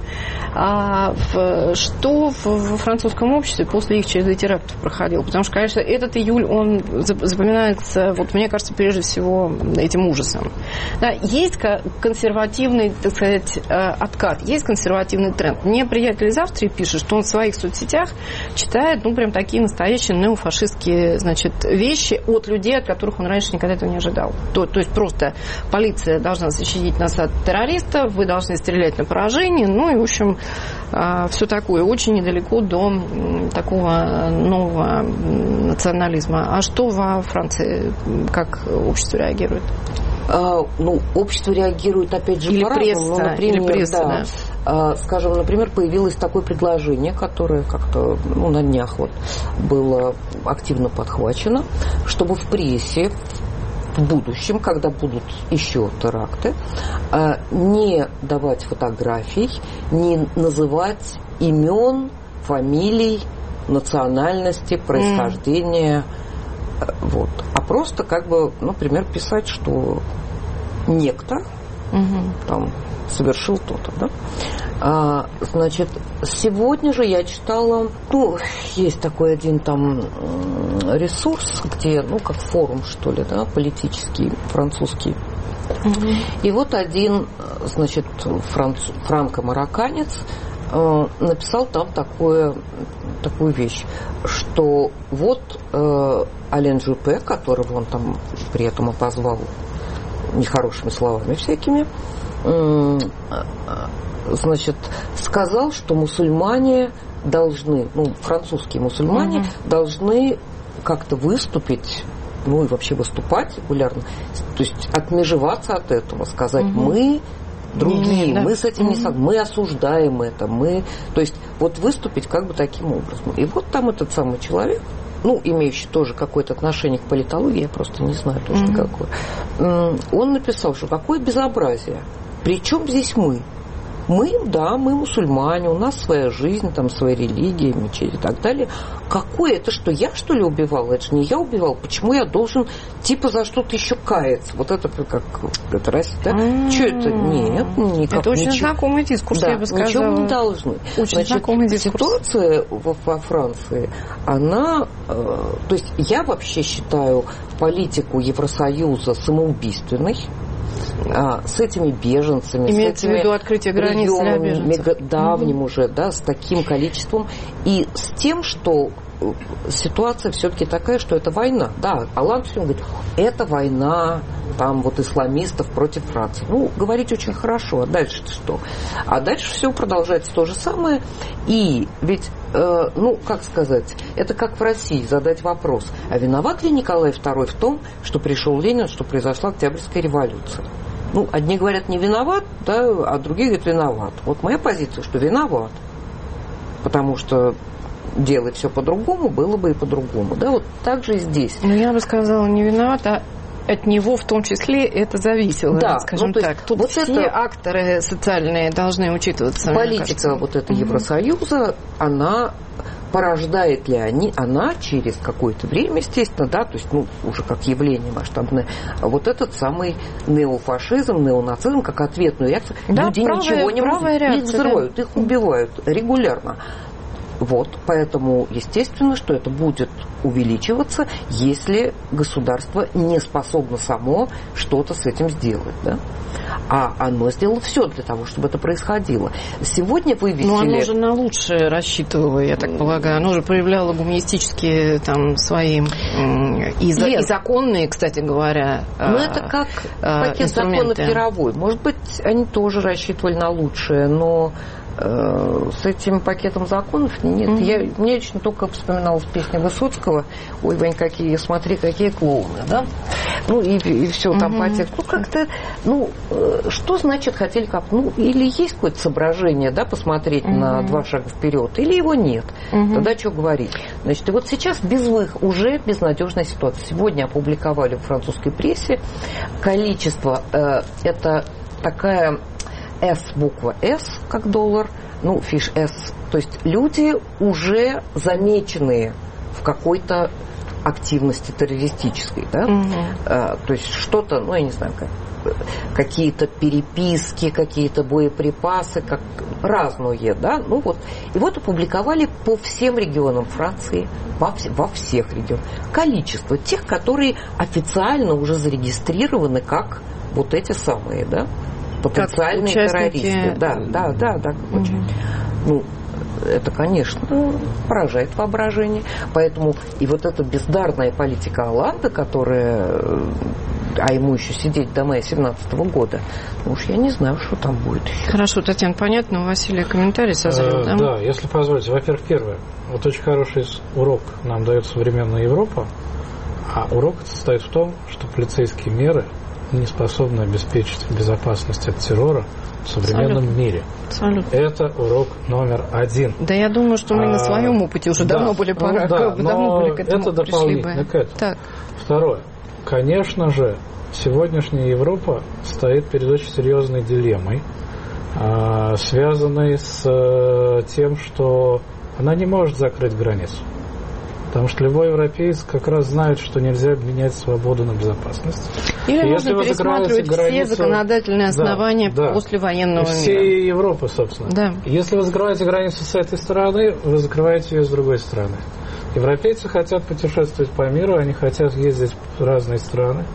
а, в, что в, в французском обществе после их череды терактов проходило? Потому что, конечно, этот июль, он запоминается, вот мне кажется, прежде всего этим ужасом. Да, есть консервативный, так сказать, откат, есть консервативный тренд. Мне приятель из Австрии пишет, что он в своих соцсетях читает, ну, прям такие настоящие неофашистские, значит, вещи от людей, от которых он раньше никогда этого не ожидал. То, то есть просто полиция должна защитить нас от террористов, вы должны стрелять на поражение, ну и, в общем, все такое. Очень недалеко до такого нового национализма. А что во Франции, как общество реагирует? А, ну, общество реагирует, опять же, или по-разному. Пресса, ну, например, или пресса, да. да. А, скажем, например, появилось такое предложение, которое как-то ну, на днях вот было активно подхвачено, чтобы в прессе в будущем, когда будут еще теракты, не давать фотографий, не называть имен, фамилий, национальности, происхождения, mm. вот, а просто как бы, например, писать, что некто mm-hmm. там совершил то-то, да? А, значит, сегодня же я читала, ну, есть такой один там ресурс, где, ну, как форум, что ли, да, политический, французский. Mm-hmm. И вот один, значит, франц... франко-марокканец э, написал там такое, такую вещь, что вот э, Ален Жюпе, которого он там при этом обозвал нехорошими словами всякими, э, значит, сказал, что мусульмане должны, ну, французские мусульмане mm-hmm. должны как-то выступить, ну и вообще выступать регулярно, то есть отмежеваться от этого, сказать, mm-hmm. мы другие, mm-hmm. мы с этим mm-hmm. не согласны, мы осуждаем это, мы, то есть вот выступить как бы таким образом. И вот там этот самый человек, ну, имеющий тоже какое-то отношение к политологии, я просто не знаю точно mm-hmm. какое, он написал, что какое безобразие, при чем здесь мы? Мы, да, мы мусульмане, у нас своя жизнь, там своя религия, мечеть и так далее. Какое это что, я что ли убивал? Это же не я убивал. Почему я должен типа за что-то еще каяться? Вот это как это раз, да? Mm-hmm. Что это? Нет, никак. Это очень ничего. знакомый дискурс, да, я бы сказала. Ничего не должны. Очень Значит, знакомый дискурс. Ситуация во, во Франции, она, э, то есть я вообще считаю политику Евросоюза самоубийственной. А, с этими беженцами, имеется с этими в виду открытие границ для беженцев. Давним mm-hmm. уже, да, с таким количеством и с тем, что ситуация все-таки такая, что это война. Да, Оланд все говорит, это война там вот исламистов против Франции. Ну, говорить очень хорошо, а дальше что? А дальше все продолжается то же самое. И ведь, э, ну, как сказать, это как в России задать вопрос, а виноват ли Николай второй в том, что пришел Ленин, что произошла Октябрьская революция? Ну, одни говорят не виноват, да, а другие говорят виноват. Вот моя позиция, что виноват. Потому что делать все по-другому было бы и по-другому. Да, вот так же и здесь. Ну, я бы сказала, не виноват, а от него в том числе это зависело, да, скажем ну, так. Тут вот все это, акторы социальные должны учитываться. Политика вот этой mm-hmm. Евросоюза, она порождает ли они, она через какое-то время, естественно, да, то есть, ну, уже как явление масштабное, вот этот самый неофашизм, неонацизм, как ответную реакцию, да, люди правая, ничего не могут, их взрывают, да. Их убивают регулярно. Вот, поэтому, естественно, что это будет увеличиваться, если государство не способно само что-то с этим сделать, да? А оно сделало все для того, чтобы это происходило. Сегодня вывесили... Ну, оно же на лучшее рассчитывало, я так полагаю. Оно же проявляло гуманистические там свои и, за... и законные, кстати говоря, ну, это как пакет законов мировой. Может быть, они тоже рассчитывали на лучшее, но... с этим пакетом законов нет. Mm-hmm. Я, мне лично только вспоминалась песня Высоцкого «Ой, Вань, какие, смотри, какие клоуны», да? Ну, и, и все mm-hmm. там по тексту. Ну, как-то, ну, что значит хотели как? Ну, или есть какое-то соображение, да, посмотреть mm-hmm. на два шага вперед, или его нет. Mm-hmm. Тогда что говорить? Значит, и вот сейчас безвых, уже безнадежная ситуация. Сегодня опубликовали в французской прессе количество, э, это такая... S, буква S, как доллар, ну, фиш S. То есть люди уже замеченные в какой-то активности террористической, да? Mm-hmm. А, то есть что-то, ну, я не знаю, как, какие-то переписки, какие-то боеприпасы, как разные, да? Ну, вот. И вот опубликовали по всем регионам Франции, во, во всех регионах, количество тех, которые официально уже зарегистрированы как вот эти самые, да? Потенциальные террористы. Да, да, да, да. Угу. Ну, это, конечно, поражает воображение. Поэтому и вот эта бездарная политика Оланда, которая, а ему еще сидеть до мая семнадцатого года, ну уж я не знаю, что там будет еще. Хорошо, Татьяна, понятно, у Василия комментарий созрел, э, да? Да, если позволите. Во-первых, первое. Вот очень хороший урок нам дает современная Европа, а урок состоит в том, что полицейские меры не способны обеспечить безопасность от террора в современном Абсолютно. Мире. Абсолютно. Это урок номер один. Да, я думаю, что мы а, на своем опыте уже да, давно были пора, ну, да, как бы давно были к этому это дополнительно к этому. Так. Второе. Конечно же, сегодняшняя Европа стоит перед очень серьезной дилеммой, связанной с тем, что она не может закрыть границу. Потому что любой европеец как раз знает, что нельзя менять свободу на безопасность. Или можно пересматривать границу, все законодательные основания да, да, после военного мира. Всей Европы, собственно. Да. Если вы закрываете границу с этой стороны, вы закрываете ее с другой стороны. Европейцы хотят путешествовать по миру, они хотят ездить в разные страны.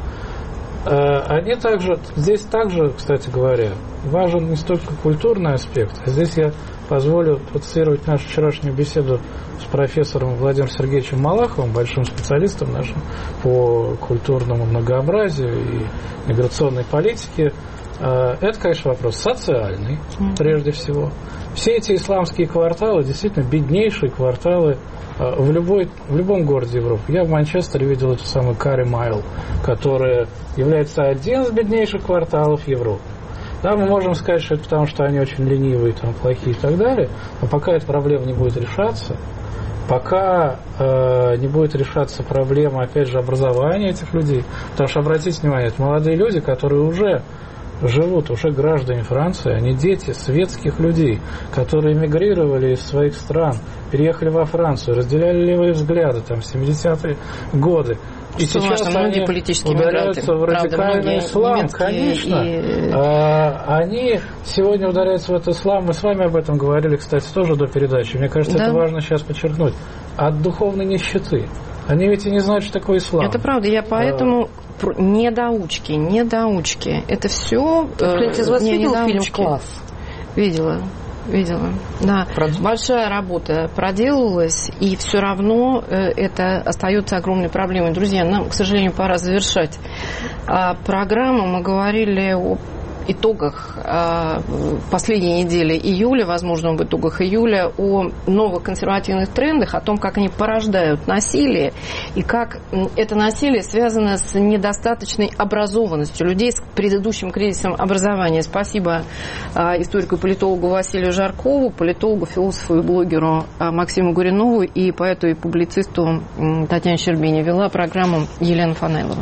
Они также, здесь также, кстати говоря, важен не столько культурный аспект, а здесь я позволю процитировать нашу вчерашнюю беседу с профессором Владимиром Сергеевичем Малаховым, большим специалистом нашим по культурному многообразию и миграционной политике. Это, конечно, вопрос социальный, прежде всего. Все эти исламские кварталы, действительно беднейшие кварталы в, любой, в любом городе Европы. Я в Манчестере видел эту самую Карри Майл, которая является один из беднейших кварталов Европы. Да, мы можем сказать, что это потому, что они очень ленивые, там, плохие и так далее, но пока эта проблема не будет решаться, пока э, не будет решаться проблема, опять же, образования этих людей, потому что, обратите внимание, это молодые люди, которые уже живут уже граждане Франции, они дети светских людей, которые эмигрировали из своих стран, переехали во Францию, разделяли левые взгляды там в семидесятые годы. И что сейчас важно, они ударяются в радикальный ислам, конечно. И... А, они сегодня ударяются в этот ислам. Мы с вами об этом говорили, кстати, тоже до передачи. Мне кажется, да. это важно сейчас подчеркнуть. От духовной нищеты. Они ведь и не знают, что такое ислам. Это правда. Я поэтому... А... Недоучки, недоучки. Это все... Кто-нибудь из вас не, видел фильм «Класс»? Видела. Видела, да. Правда? Большая работа проделывалась, и все равно это остается огромной проблемой. Друзья, нам, к сожалению, пора завершать программу. Мы говорили о итогах последней недели июля, возможно, об итогах июля, о новых консервативных трендах, о том, как они порождают насилие, и как это насилие связано с недостаточной образованностью людей, с предыдущим кризисом образования. Спасибо историку и политологу Василию Жаркову, политологу, философу и блогеру Максиму Гуринову и поэту и публицисту Татьяне Щербине. Вела программу Елена Фанайлова.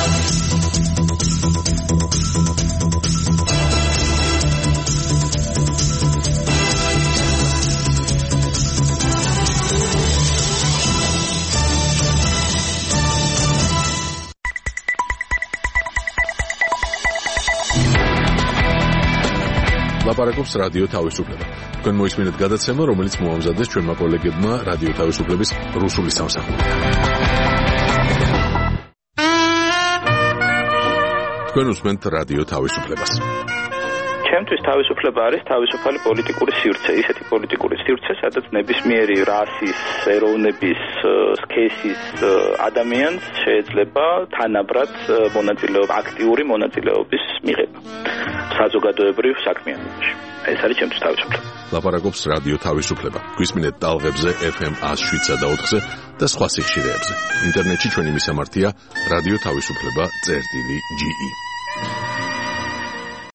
ლაპარაკობს რადიო თავისუფლება. თქვენ მოისმინეთ გადაცემა, რომელიც მოამზადეს ჩვენმა კოლეგებმა რადიო თავისუფლების რუსული სამსახურიდან. თქვენ უსმენთ რადიო თავისუფლებას. ჩემთვის თავისუფლება არის თავისუფალი პოლიტიკური სივრცე, ისეთი პოლიტიკური სივრცე, სადაც ნებისმიერი რასის, ეროვნების, სქესის ადამიანს შეიძლება თანაბრად მონაწილეობა, აქტიური მონაწილეობის მიღება საზოგადოებრივ საქმიანობაში. ეს არის ჩემთვის თავისუფლება. ლაპარაკობს რადიო თავისუფლება. გვისმინეთ ტალღებზე ეფ ემ one oh seven და four და სხვა სიხშირეებზე. ინტერნეტში ჩვენი მისამართია რადიო თავისუფლება წერტილი ჯი ი.